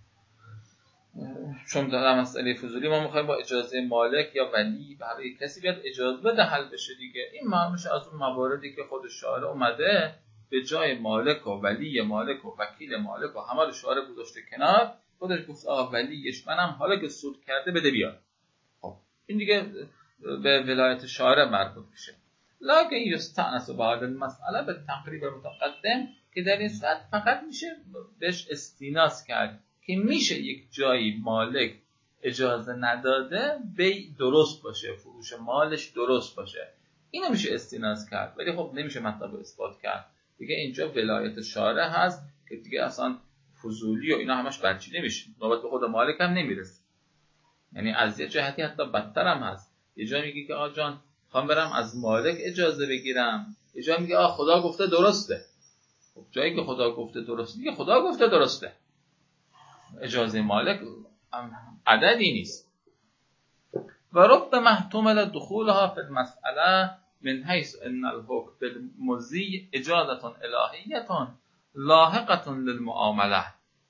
چون در مسئله فضولی ما میخوایم با اجازه مالک یا ولی برای کسی بیاد اجازه بده حل بشه دیگه. این میشه از اون مواردی که خود شارع اومده به جای مالک و ولی مالک و وکیل مالک و همه رو شارع گذاشته کنار، خودش گفت آقا ولیش منم، حالا که سود کرده بده بیاد. خب این دیگه به ولایت شارع مربوط میشه. لکن یستأنس بعد المسئله به تقریب متقدم، که در این صورت فقط میشه بهش استیناس کرد که میشه یک جایی مالک اجازه نداده بیع درست باشه، فروش مالش درست باشه، اینو میشه استیناس کرد، ولی خب نمیشه مطلب اثبات کرد دیگه. اینجا ولایت شارع هست که دیگه اصلا فضولی و اینا همش برچیده میشه، نوبت به خود مالک هم نمیرسه. یعنی از یه جهتی حتی بدتر هم هست، یه جا میگه که آقا جان خوام برم از مالک اجازه بگیرم، یه جا میگه آقا خدا گفته درسته. خب جایی که خدا گفته درسته دیگه خدا گفته درسته، اجازه مالک عددی نیست. و رب محتمل دخولها فی المسئله من حیث ان الحکم بالمضی اجازه الهیه لاحقه للمعامله.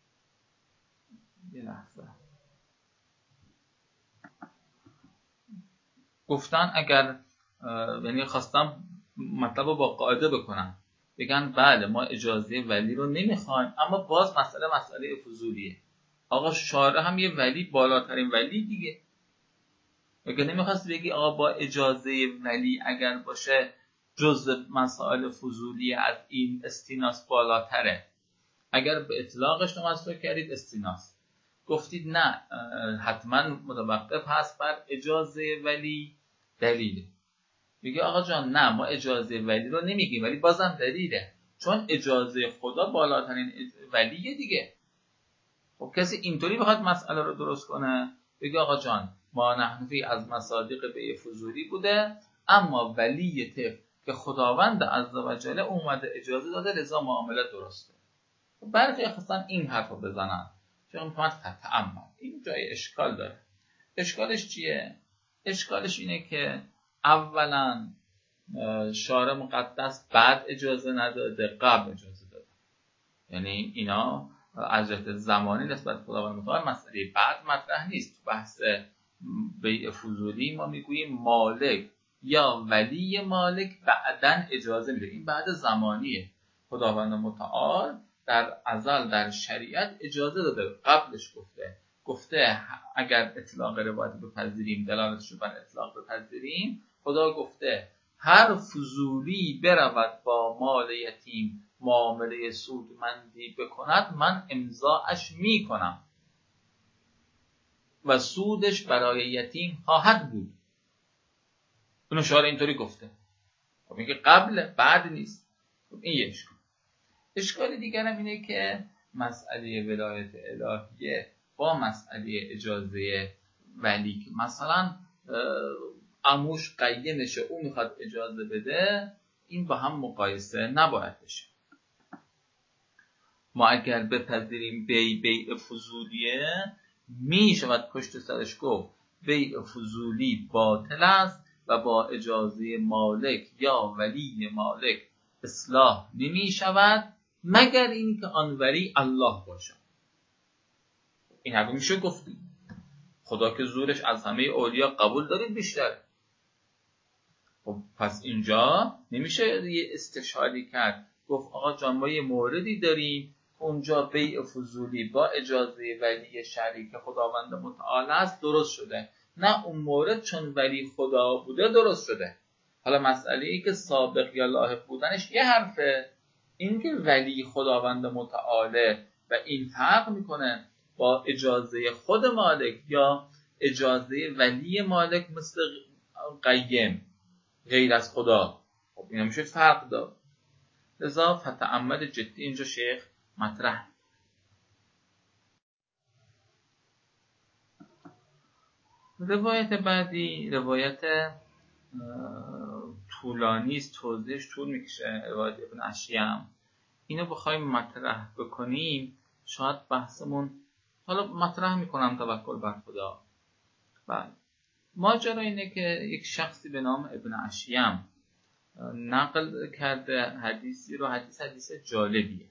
یه لحظه گفتن اگر یعنی خواستم مطلب رو با قاعده بکنم، بگن بله ما اجازه ولی رو نمیخوایم، اما باز مسئله فضولیه. آقا شارع هم یه ولی بالاترین ولی دیگه، اگه نمیخواست بگی آقا با اجازه ولی اگر باشه جزء مسائل فضولی از این استیناس بالاتره، اگر به اطلاقش تمسک کردید استیناس، گفتید نه حتما متوقف هست بر اجازه ولی دلیله، میگه آقا جان نه ما اجازه ولی رو نمیگیم ولی بازم دلیله، چون اجازه خدا بالاترین ولیه دیگه. خب کسی اینطوری بخواد مسئله رو درست کنه بگه آقا جان ما نحنفی از مصادیق بیع فضولی بوده، اما ولی طفل که خداوند عزوجل اومده اجازه داده لذا معامله درسته. برخی خواستن این حرف رو بزنن چون میفهمد فتعمد. این جای اشکال داره. اشکالش چیه؟ اشکالش اینه که اولا شارع مقدس بعد اجازه نداده، قبل اجازه داده. یعنی اینا از جهت زمانی نسبت خداوند متعال مسئله بعد مطرح نیست. تو بحث بیع فضولی ما میگوییم مالک یا ولی مالک بعدن اجازه میده. این بعد زمانیه. خداوند متعال در ازل در شریعت اجازه داده، قبلش گفته اگر اطلاق روایت بپذیریم، دلالتش رو بر اطلاق بپذیریم، خدا گفته هر فضولی برود با مال یتیم معامله سودمندی بکند من امضاش میکنم و سودش برای یتیم خواهد بود. اون شارع اینطوری گفته. خب میگه قبل بعد نیست. خب این یه اشکال دیگر هم اینه که مسئله ولایت الهیه با مسئله اجازه ولی که مثلا عموش قیمشه او میخواد اجازه بده، این با هم مقایسه نباید بشه. ما اگر بپذیریم بیع فضولیه میشود پشت سرش گفت بیع فضولی باطل است و با اجازه مالک یا ولی مالک اصلاح نمی شود مگر اینکه آن ولی الله باشد. این حرف میشه گفتیم. خدا که زورش از همه اولیا قبول دارید بیشتره. خب پس اینجا نمیشه یه استشهادی کرد گفت آقا جان ما یه موردی داریم اونجا بیع فضولی با اجازه ولی شریک خداوند متعال است درست شده، نه اون مورد چون ولی خدا بوده درست شده. حالا مسئله ای که سابق یا لاحق بودنش یه حرفه، این که ولی خداوند متعاله و این فرق میکنه با اجازه خود مالک یا اجازه ولی مالک مثل قیم غیر از خدا. خب این میشه فرق دار. لذا فتعمد جدی اینجا شیخ مطرح. روایت بعدی روایت طولانی است، توضیحش طول میکشه. روایت ابن اشیم. اینو بخوایم مطرح بکنیم شاید بحثمون، حالا مطرح میکنم توکل بر خدا. بله ماجرا اینه که یک شخصی به نام ابن اشیم نقل کرده حدیثی رو. حدیث جالبیه.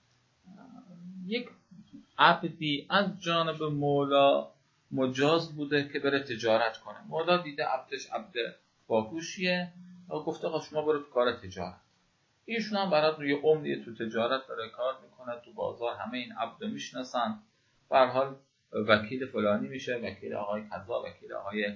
یک عبدی از جانب مولا مجاز بوده که بره تجارت کنه. مولا دیده عبدش عبد باهوشیه و گفته آقا شما برو تو کار تجارت. ایشون هم برات روی عمری تو تجارت داره کار میکنه، تو بازار همه این عبد میشناسن. به هر حال وکیل فلانی میشه، وکیل آقای کذا، وکیل آقای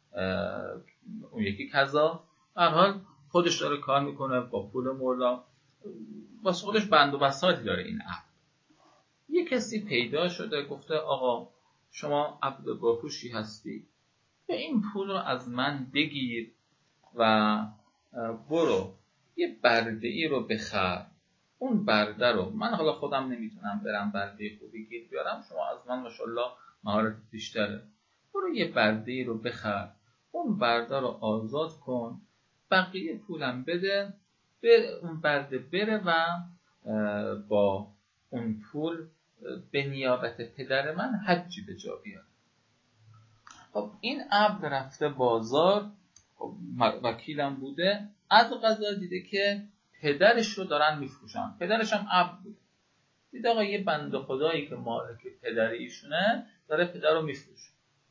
اون یکی کذا. به هر حال خودش داره کار میکنه با پول مولا، واسه خودش بند و بساطی داره این عبد. یه کسی پیدا شده گفته آقا شما عبد باهوشی هستی، به این پول رو از من بگیر و برو یه برده ای رو بخر. اون برده رو من حالا خودم نمیتونم برم برده خوبی گیر بیارم، شما از من ماشاءالله مهارت بیشتره، برو یه برده ای رو بخر، اون برده رو آزاد کن، بقیه پولم بده، اون برده بره و با اون پول به نیابت پدر من حجی به جا بیاره. خب این عبد رفته بازار، وکیلم بوده، از قضا دیده که پدرش رو دارن میفروشن. پدرش هم عبد بوده. دیده آقا یه بنده خدایی که مالک پدر ایشونه داره پدر رو میفروشه.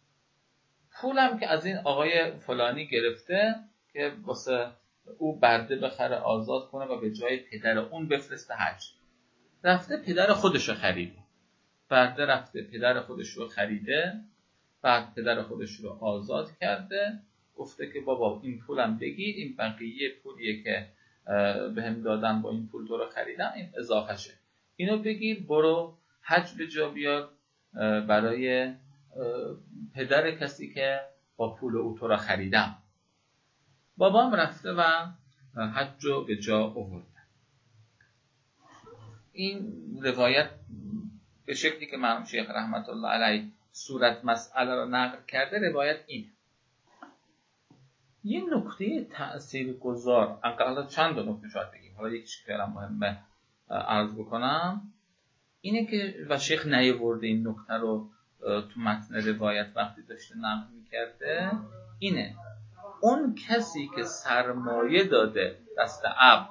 پولم که از این آقای فلانی گرفته که واسه او برده بخره آزاد کنه و به جای پدر اون بفرسته حج. رفته پدر خودش رو خریده. برده رفته پدر خودش رو خریده، بعد پدر خودش رو آزاد کرده، گفته که بابا این پولم بگیر، این بقیه پولیه که بهم دادن با این پول تو رو خریدم، این اضافهشه، اینو بگیر برو حج به جا بیار برای پدر کسی که با پول او تو رو خریدم. بابام رفته و حج رو به جا آورده. این روایت به شکلی که مرحوم شیخ رحمت الله علیه صورت مسئله رو نقل کرده روایت اینه. یه نکته تاثیرگذار، حالا چند تا نکته شاید بگیم، حالا یکیش که خیلی مهمه عرض بکنم اینه که و شیخ نیاورده این نکته رو تو متن روایت وقتی داشته نقل می‌کرده، اینه اون کسی که سرمایه داده دست عبد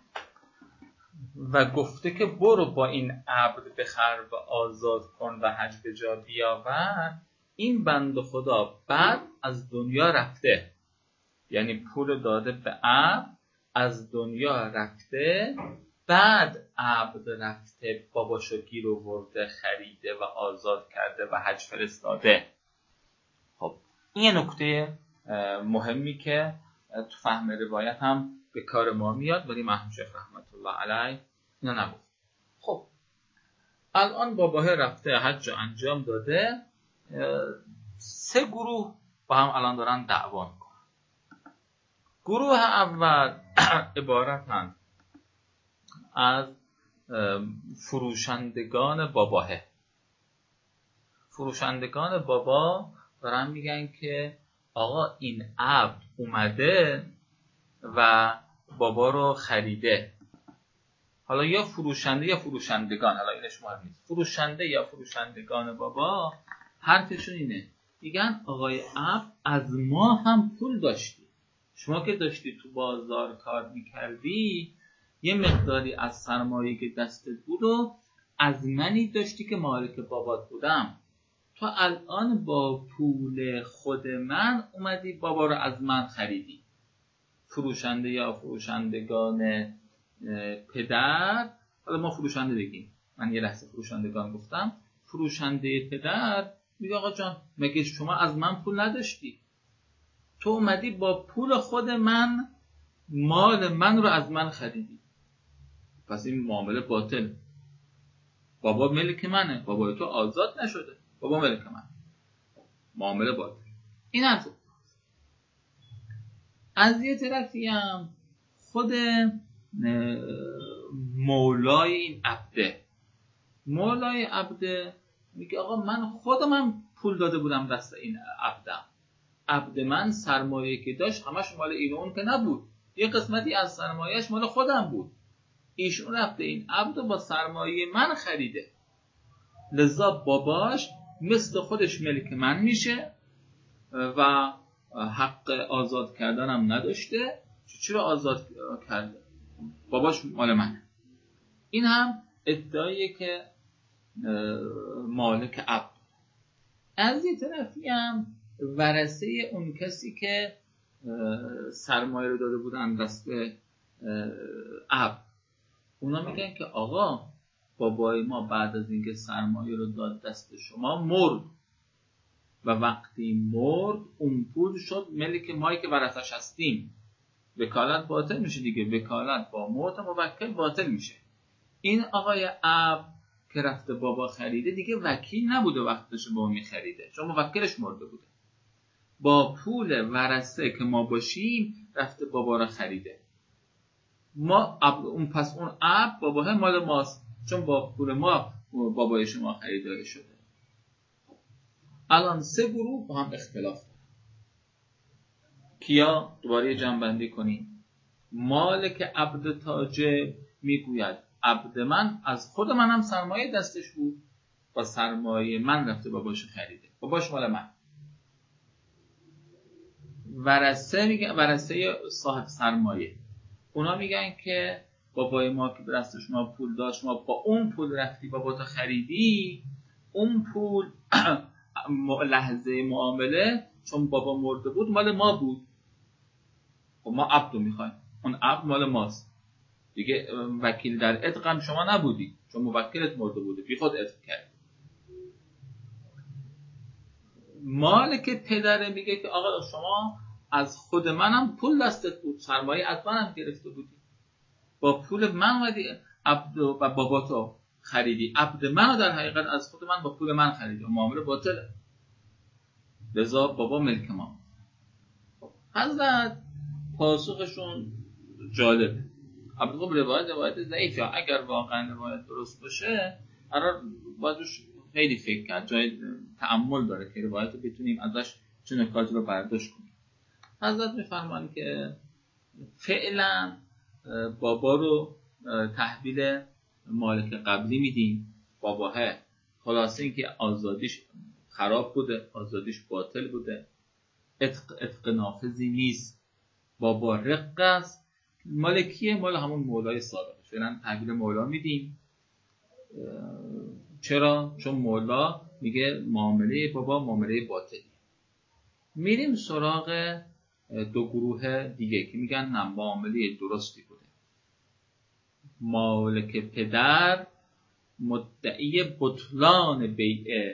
و گفته که برو با این عبد بخر و آزاد کن و حج به جا بیاور، این بنده خدا بعد از دنیا رفته، یعنی پول داده به عبد از دنیا رفته، بعد عبد رفته باباشو گیر آورده خریده و آزاد کرده و حج فرستاده. خب این نکته مهمی که تو فهم روایت هم به کار ما میاد، ولی مرحوم شیخ رحمت الله علیه اینا نگفت. خب الان باباه رفته حج انجام داده، 3 گروه با هم الان دارن دعوا میکنن. گروه اول عبارتند از فروشندگان باباه. فروشندگان بابا دارن میگن که آقا این عبد اومده و بابا رو خریده. حالا یا فروشنده یا فروشندگان، حالا اینش مهم نیست، فروشنده یا فروشندگان بابا حرفشون اینه، میگن آقای عبد از ما هم پول داشتی، شما که داشتی تو بازار کار میکردی یه مقداری از سرمایه که دستت بود و از منی داشتی که مالک بابات بودم، تو الان با پول خود من اومدی بابا رو از من خریدی. فروشنده یا فروشندگان پدر، حالا ما فروشنده بگیم، من یه لحظه فروشندگان گفتم، فروشنده پدر میگه آقا جان مگه شما از من پول نداشتی؟ تو اومدی با پول خود من مال من رو از من خریدی، پس این معامله باطل. بابا ملک منه، بابا تو آزاد نشده، بابا ملک من، معامله باطل. این از یه طرفی هم خود مولای این عبده، مولای عبده میگه آقا من خودم پول داده بودم دست این عبدم، عبد من سرمایه که داشت همش مال این اون که نبود، یه قسمتی از سرمایهش مال خودم بود، ایشون رفته این عبد با سرمایه من خریده، لذا باباش مثل خودش ملک من میشه و حق آزاد کردنم نداشته. چرا آزاد کرده؟ باباش مال منه. این هم ادعاییه که مالک عبد. از یه طرفی هم ورثه اون کسی که سرمایه رو داده بودن دست عبد، اونا میگن که آقا بابای ما بعد از اینکه سرمایه رو داد دست شما مرد و وقتی مرد اون پول شد ملک مایی که ورثش هستیم، وکالت باطل میشه دیگه، وکالت با موت موکل باطل میشه. این آقای عبد که رفته بابا خریده دیگه وکیل نبوده وقتش بابا میخریده، چون موکلش مرده بوده، با پول ورثه که ما باشیم رفته بابا را خریده، ما اون پس اون عبد باباه مال ماست، چون با پول ما بابای شما خریداری شده. الان 3 گروه با هم اختلاف دارن. کیا؟ دوباره جمع‌بندی کنیم. مالک عبد تاجر میگوید عبد من از خود منم سرمایه دستش بود، با سرمایه من رفته باباشو خریده، باباش مال من. ورثه میگه، ورثه صاحب سرمایه، اونا میگن که بابای ما که دست شما پول داشت، ما با اون پول رفتی باباتو خریدی، اون پول لحظه معامله چون بابا مرده بود مال ما بود، خب ما عبدو میخوایم، اون عبد مال ماست دیگه، وکیل در عتق شما نبودی چون موکلت مرده بوده، بی خود عتق کرد. مالک پدره میگه که آقا شما از خود منم پول دستت بود، سرمایه از منم گرفته بودی، با پول من اومدی عبد و باباتو خریدی، عبد منو در حقیقت از خود من با پول من خریدی، معامله باطله، لذا بابا ملک ما. حضرت پاسخشون جالبه، البته روایت ضعیفه، اگر واقعا روایت درست باشه قرار باید روش خیلی فکر کرد، جای تأمل داره که روایت رو بتونیم ازش چه نکاتی رو برداشت کنیم. حضرت میفرمان که فعلا بابا رو تحویل مالک قبلی میدیم. باباه خلاصه این که آزادیش خراب بوده، آزادیش باطل بوده، عتق نافذی نیست، بابا رق است. مالکیه مال همون مولای سابقه، فعلا تحویل مولا میدیم. چرا؟ چون مولا میگه معامله بابا معامله باطلی. میریم سراغ دو گروه دیگه که میگن نه معامله درستی بوده. مالک پدر مدعی بطلان بیع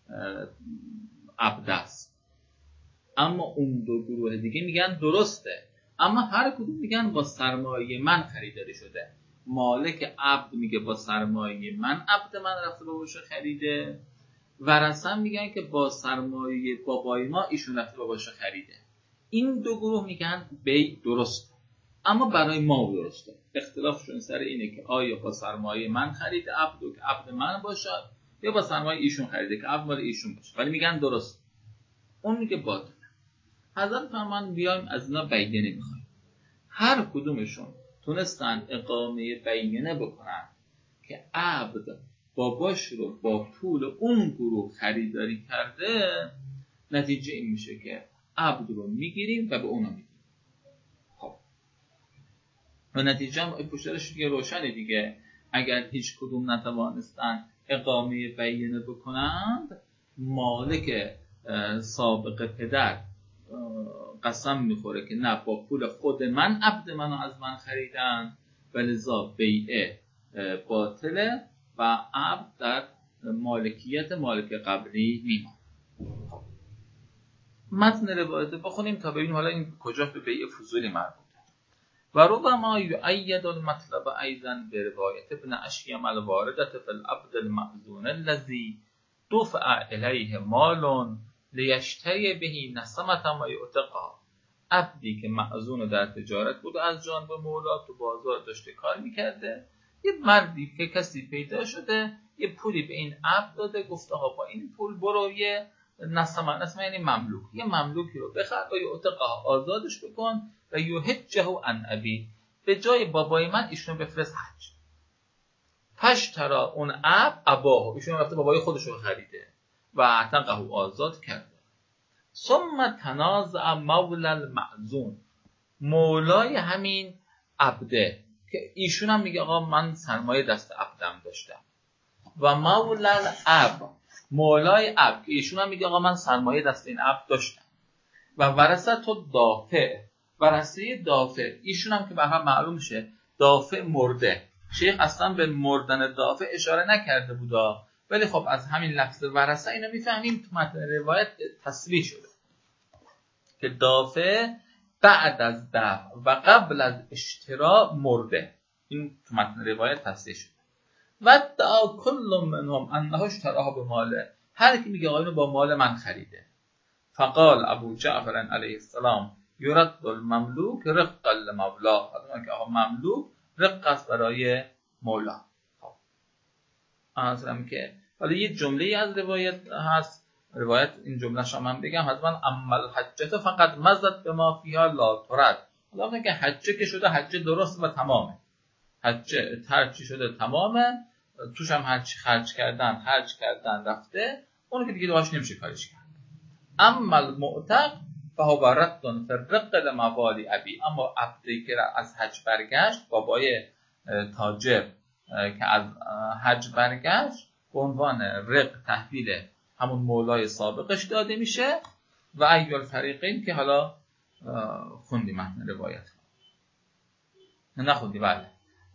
عبد است، اما اون دو گروه دیگه میگن درسته، اما هر کدوم میگن با سرمایه من خریداری شده. مالک عبد میگه با سرمایه من عبد من رفته باباشو خریده، ورثه میگن که با سرمایه بابای ما ایشون رفته باباشو خریده. این دو گروه میگن بیع درسته، اما برای ما درسته. اختلافشون سر اینه که آیا با سرمایه من خرید عبدو که عبد من باشد، یا با سرمایه ایشون خریده که عبد مال ایشون باشه، ولی میگن درست. اون میگه باطل. حضرت فرمان بیایم از اینا بینه میخوایم. هر کدومشون تونستن اقامه بینه بکنن که عبد باباش رو با پول اون گروه خریداری کرده، نتیجه این میشه که عبد رو میگیریم و به اونا میدیم. خب و نتیجه هم پشترش دیگه روشنه دیگه. اگر هیچ کدوم نتوانستن اقامه بینه بکنند، مالک سابق پدر قسم میخوره که نه، با پول خود من عبد منو از من خریدن، ولذا بیعه باطله و عبد در مالکیت مالک قبلی میمونه. متن روایت بخونیم تا ببینیم حالا این کجا به بیع فضولی مربوطه. و ربما یؤید المطلب ایضا به روایت ابن اشیم الواردة فی العبد المأذون الذی دفع الیه مال لیشتری بهی نسمة و یعتقها. عبدی که معذون در تجارت بود و از جانب مولا تو بازار داشته کار میکرده، یه مردی که کسی پیدا شده یه پولی به این عبد داده، گفته ها با این پول برو یه نسمه یعنی مملوک، یه مملوکی رو بخر و یعتقها آزادش بکن و یحجه عن ابی، به جای بابای من ایشونو بفرست حج. فاشتری اون عبد اباه، ایشون رفته بابای خودش رو خریده و اعتقه آزاد کرده. ثم تنازع مولا المعزون، مولای همین عبده که ایشون هم میگه آقا من سرمایه دست عبدم داشتم، و مولا العبد، مولای عبد که ایشون هم میگه آقا من سرمایه دست این عبد داشتم، و ورثه تو دافع، ورثه دافع ایشون هم که به هم معلوم شه دافع مرده. شیخ اصلا به مردن دافع اشاره نکرده بودا، ولی خب از همین لفظ ورثه اینو میفهمیم تو متن روایت تصریح شده که دافع بعد از دفع و قبل از اشترا مرده. این تو متن روایت تصریح شده. و دعا کل منهم انه اشتراها به ماله، هر کی میگه آقا اینو با مال من خریده. فقال ابو جعفر علیه السلام یرد المملوک رق المولا، حالا که آقا مملوک رق است برای مولا. خب اصلا که حالا یه جمله از روایت هست، روایت این جمله شما من بگم حتما اما الحجه فقط مزد به ما فیها لا ترد. حالا که حجه که شده حجه درست و تمامه، حجه هرچی شده تمامه، توش هم هرچی خرج کردن رفته، اون که دیگه دواش نمیشه کارش کرد. اما المعتق فهو رد فی الرق لموالی ابی، اما عبدی که از حج برگشت، بابای تاجر که از حج برگشت، به عنوان رق تحویل همون مولای سابقش داده میشه. و ای الفریقین که حالا خوندی متن روایت نخوندی، بله.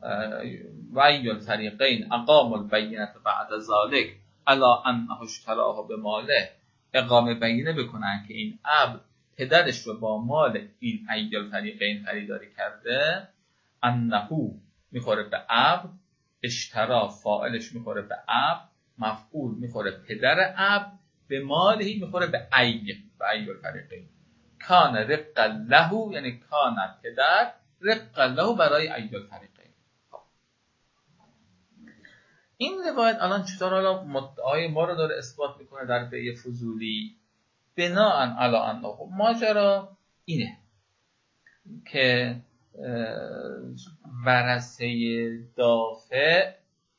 و ای الفریقین اقام البینه بعد ذلك الا انه اشتراه به ماله، اقامه بینه بکنن که این عبد پدرش رو با مال این ای الفریقین خریداری کرده. انه میخوره به عبد، اشترا فاعلش میخوره به عبد، مفعول میخوره پدر عبد، به مالهی میخوره به ای الفریقین. کان رق له، یعنی کان پدر رق له برای ای الفریقین. این روایت الان چطور حالا مدعای ما رو داره اثبات میکنه در بیع فضولی؟ بناء علی انه ماجرا اینه که ورثه دافع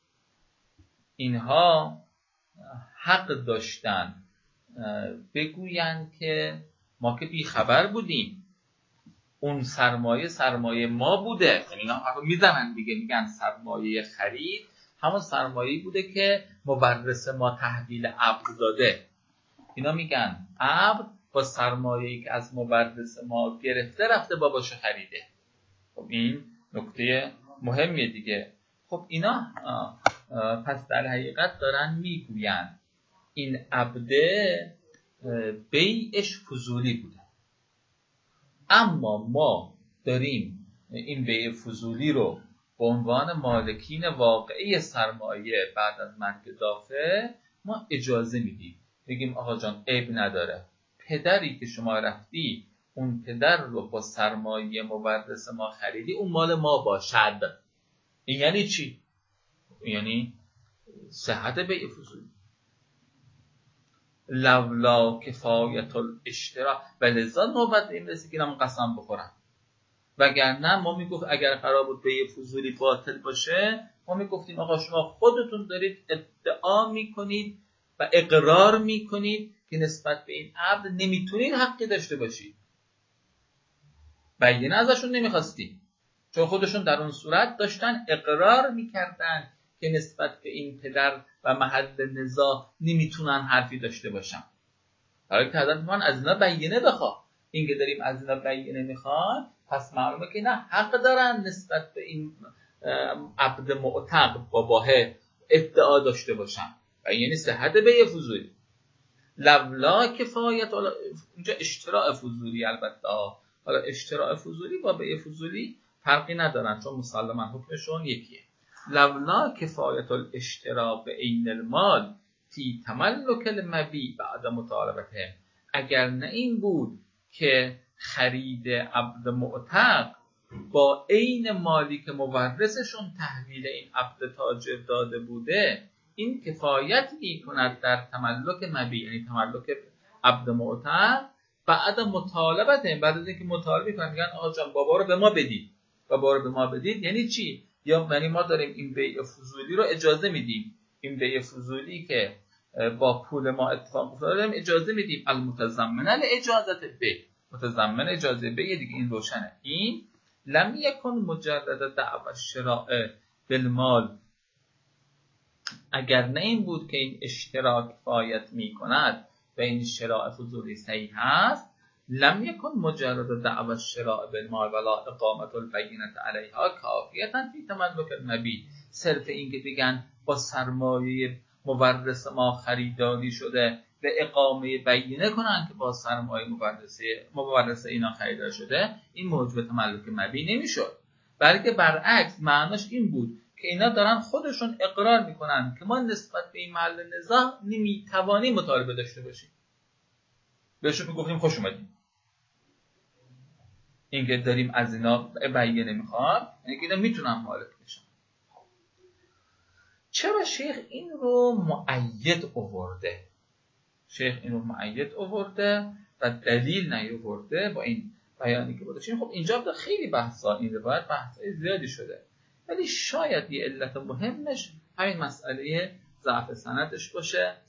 اینها حق داشتن بگویند که ما که بیخبر بودیم، اون سرمایه ما بوده. یعنی اینا حرفو میزنن دیگه، میگن سرمایه خرید همون سرمایه‌ای بوده که مورث ما تحویل عبد داده. اینا میگن عبد با سرمایه‌ای که از مورث ما گرفته رفته باباشو خریده. خب این نکته مهمیه دیگه. خب اینا پس در حقیقت دارن میگوین این عبده بیعش فضولی بوده، اما ما داریم این بیع فضولی رو به عنوان مالکین واقعی سرمایه بعد از مرگ دافع ما اجازه میدیم. بگیم آقا جان عیب نداره، پدری که شما رفتی اون پدر رو با سرمایه مورث ما خریدی، اون مال ما باشد. این یعنی چی؟ یعنی صحت بیع فضولی. لولا کفایت الاشتراک، ولذا نوبت این رسید که من قسم بخورم. وگرنه ما میگفت اگر قرار بود بیع فضولی باطل باشه، ما میگفتیم آقا شما خودتون دارید ادعا میکنید و اقرار میکنید که نسبت به این عبد نمیتونید حقی داشته باشید. بینه ازشون نمیخواستید، چون خودشون در اون صورت داشتن اقرار میکردن که نسبت به این پدر و محل نزاع نمیتونن حرفی داشته باشن. برای که حضرت من از اینا بینه بخواه، این که داریم از اینا بینه میخوان، پس معلومه که نه حق دارن نسبت به این عبد معتق باباه ادعا داشته باشن. و یعنی صحت بیع فضولی. لولا کفایت، اینجا اشتراع فضولی، البته حالا اشتراع فضولی با بیع فضولی فرقی ندارن چون مسلما حکمشون یکیه. لولا کفایت الاشتراع به عین المال فی تملک المبیع بعد مطالبته، اگر نه این بود که خرید عبد معتق با عین مالی که مورثشون تحویل این عبد تاجر داده بوده، این کفایت میکند در تملک مبیع، یعنی تملک عبد معتق بعد مطالبته، بعد از اینکه مطالبه میکنن میگن آقا جان بابا رو به ما بدید، بابا رو به ما بدید. یعنی چی؟ یعنی ما داریم این بیع فضولی رو اجازه میدیم، این بیع فضولی که با پول ما اتفاق افتاده داریم اجازه میدیم. المتضمن الاجازه بیع، متضمن اجازه بیع دیگه، این روشنه. این لم یکن مجرد دعوی الشراء بالمال، اگر نه این بود که این اشتراک کفایت میکند و این شراء فضولی صحیح هست، لم یکن مجرد دعوی الشراء بالمال ولا اقامت البینه علیها کافیه فی تملک المبیع. صرف این که بگن با سرمایه مورث ما خریداری شده و اقامه بینه کنن که با سرمایه مورث اینا خریدار شده، این موجب تملک مبیع نمیشد، بلکه برعکس معناش این بود که اینا دارن خودشون اقرار میکنن که ما نسبت به این محل نزاع نمیتوانیم مطالبه داشته باشیم. بهشون میگفتیم خوش اومدیم. این که داریم از اینا بینه میخوام، یعنی که اینا میتونن مالک بشن. چرا شیخ این رو مؤید آورده؟ شیخ این رو مؤید آورده و دلیل نیاورده با این بیانی که بودشیم. خب اینجا خیلی بحثا، این روایت بحثای زیادی شده، ولی شاید یه علت مهمش همین مسئله ضعف سندش باشه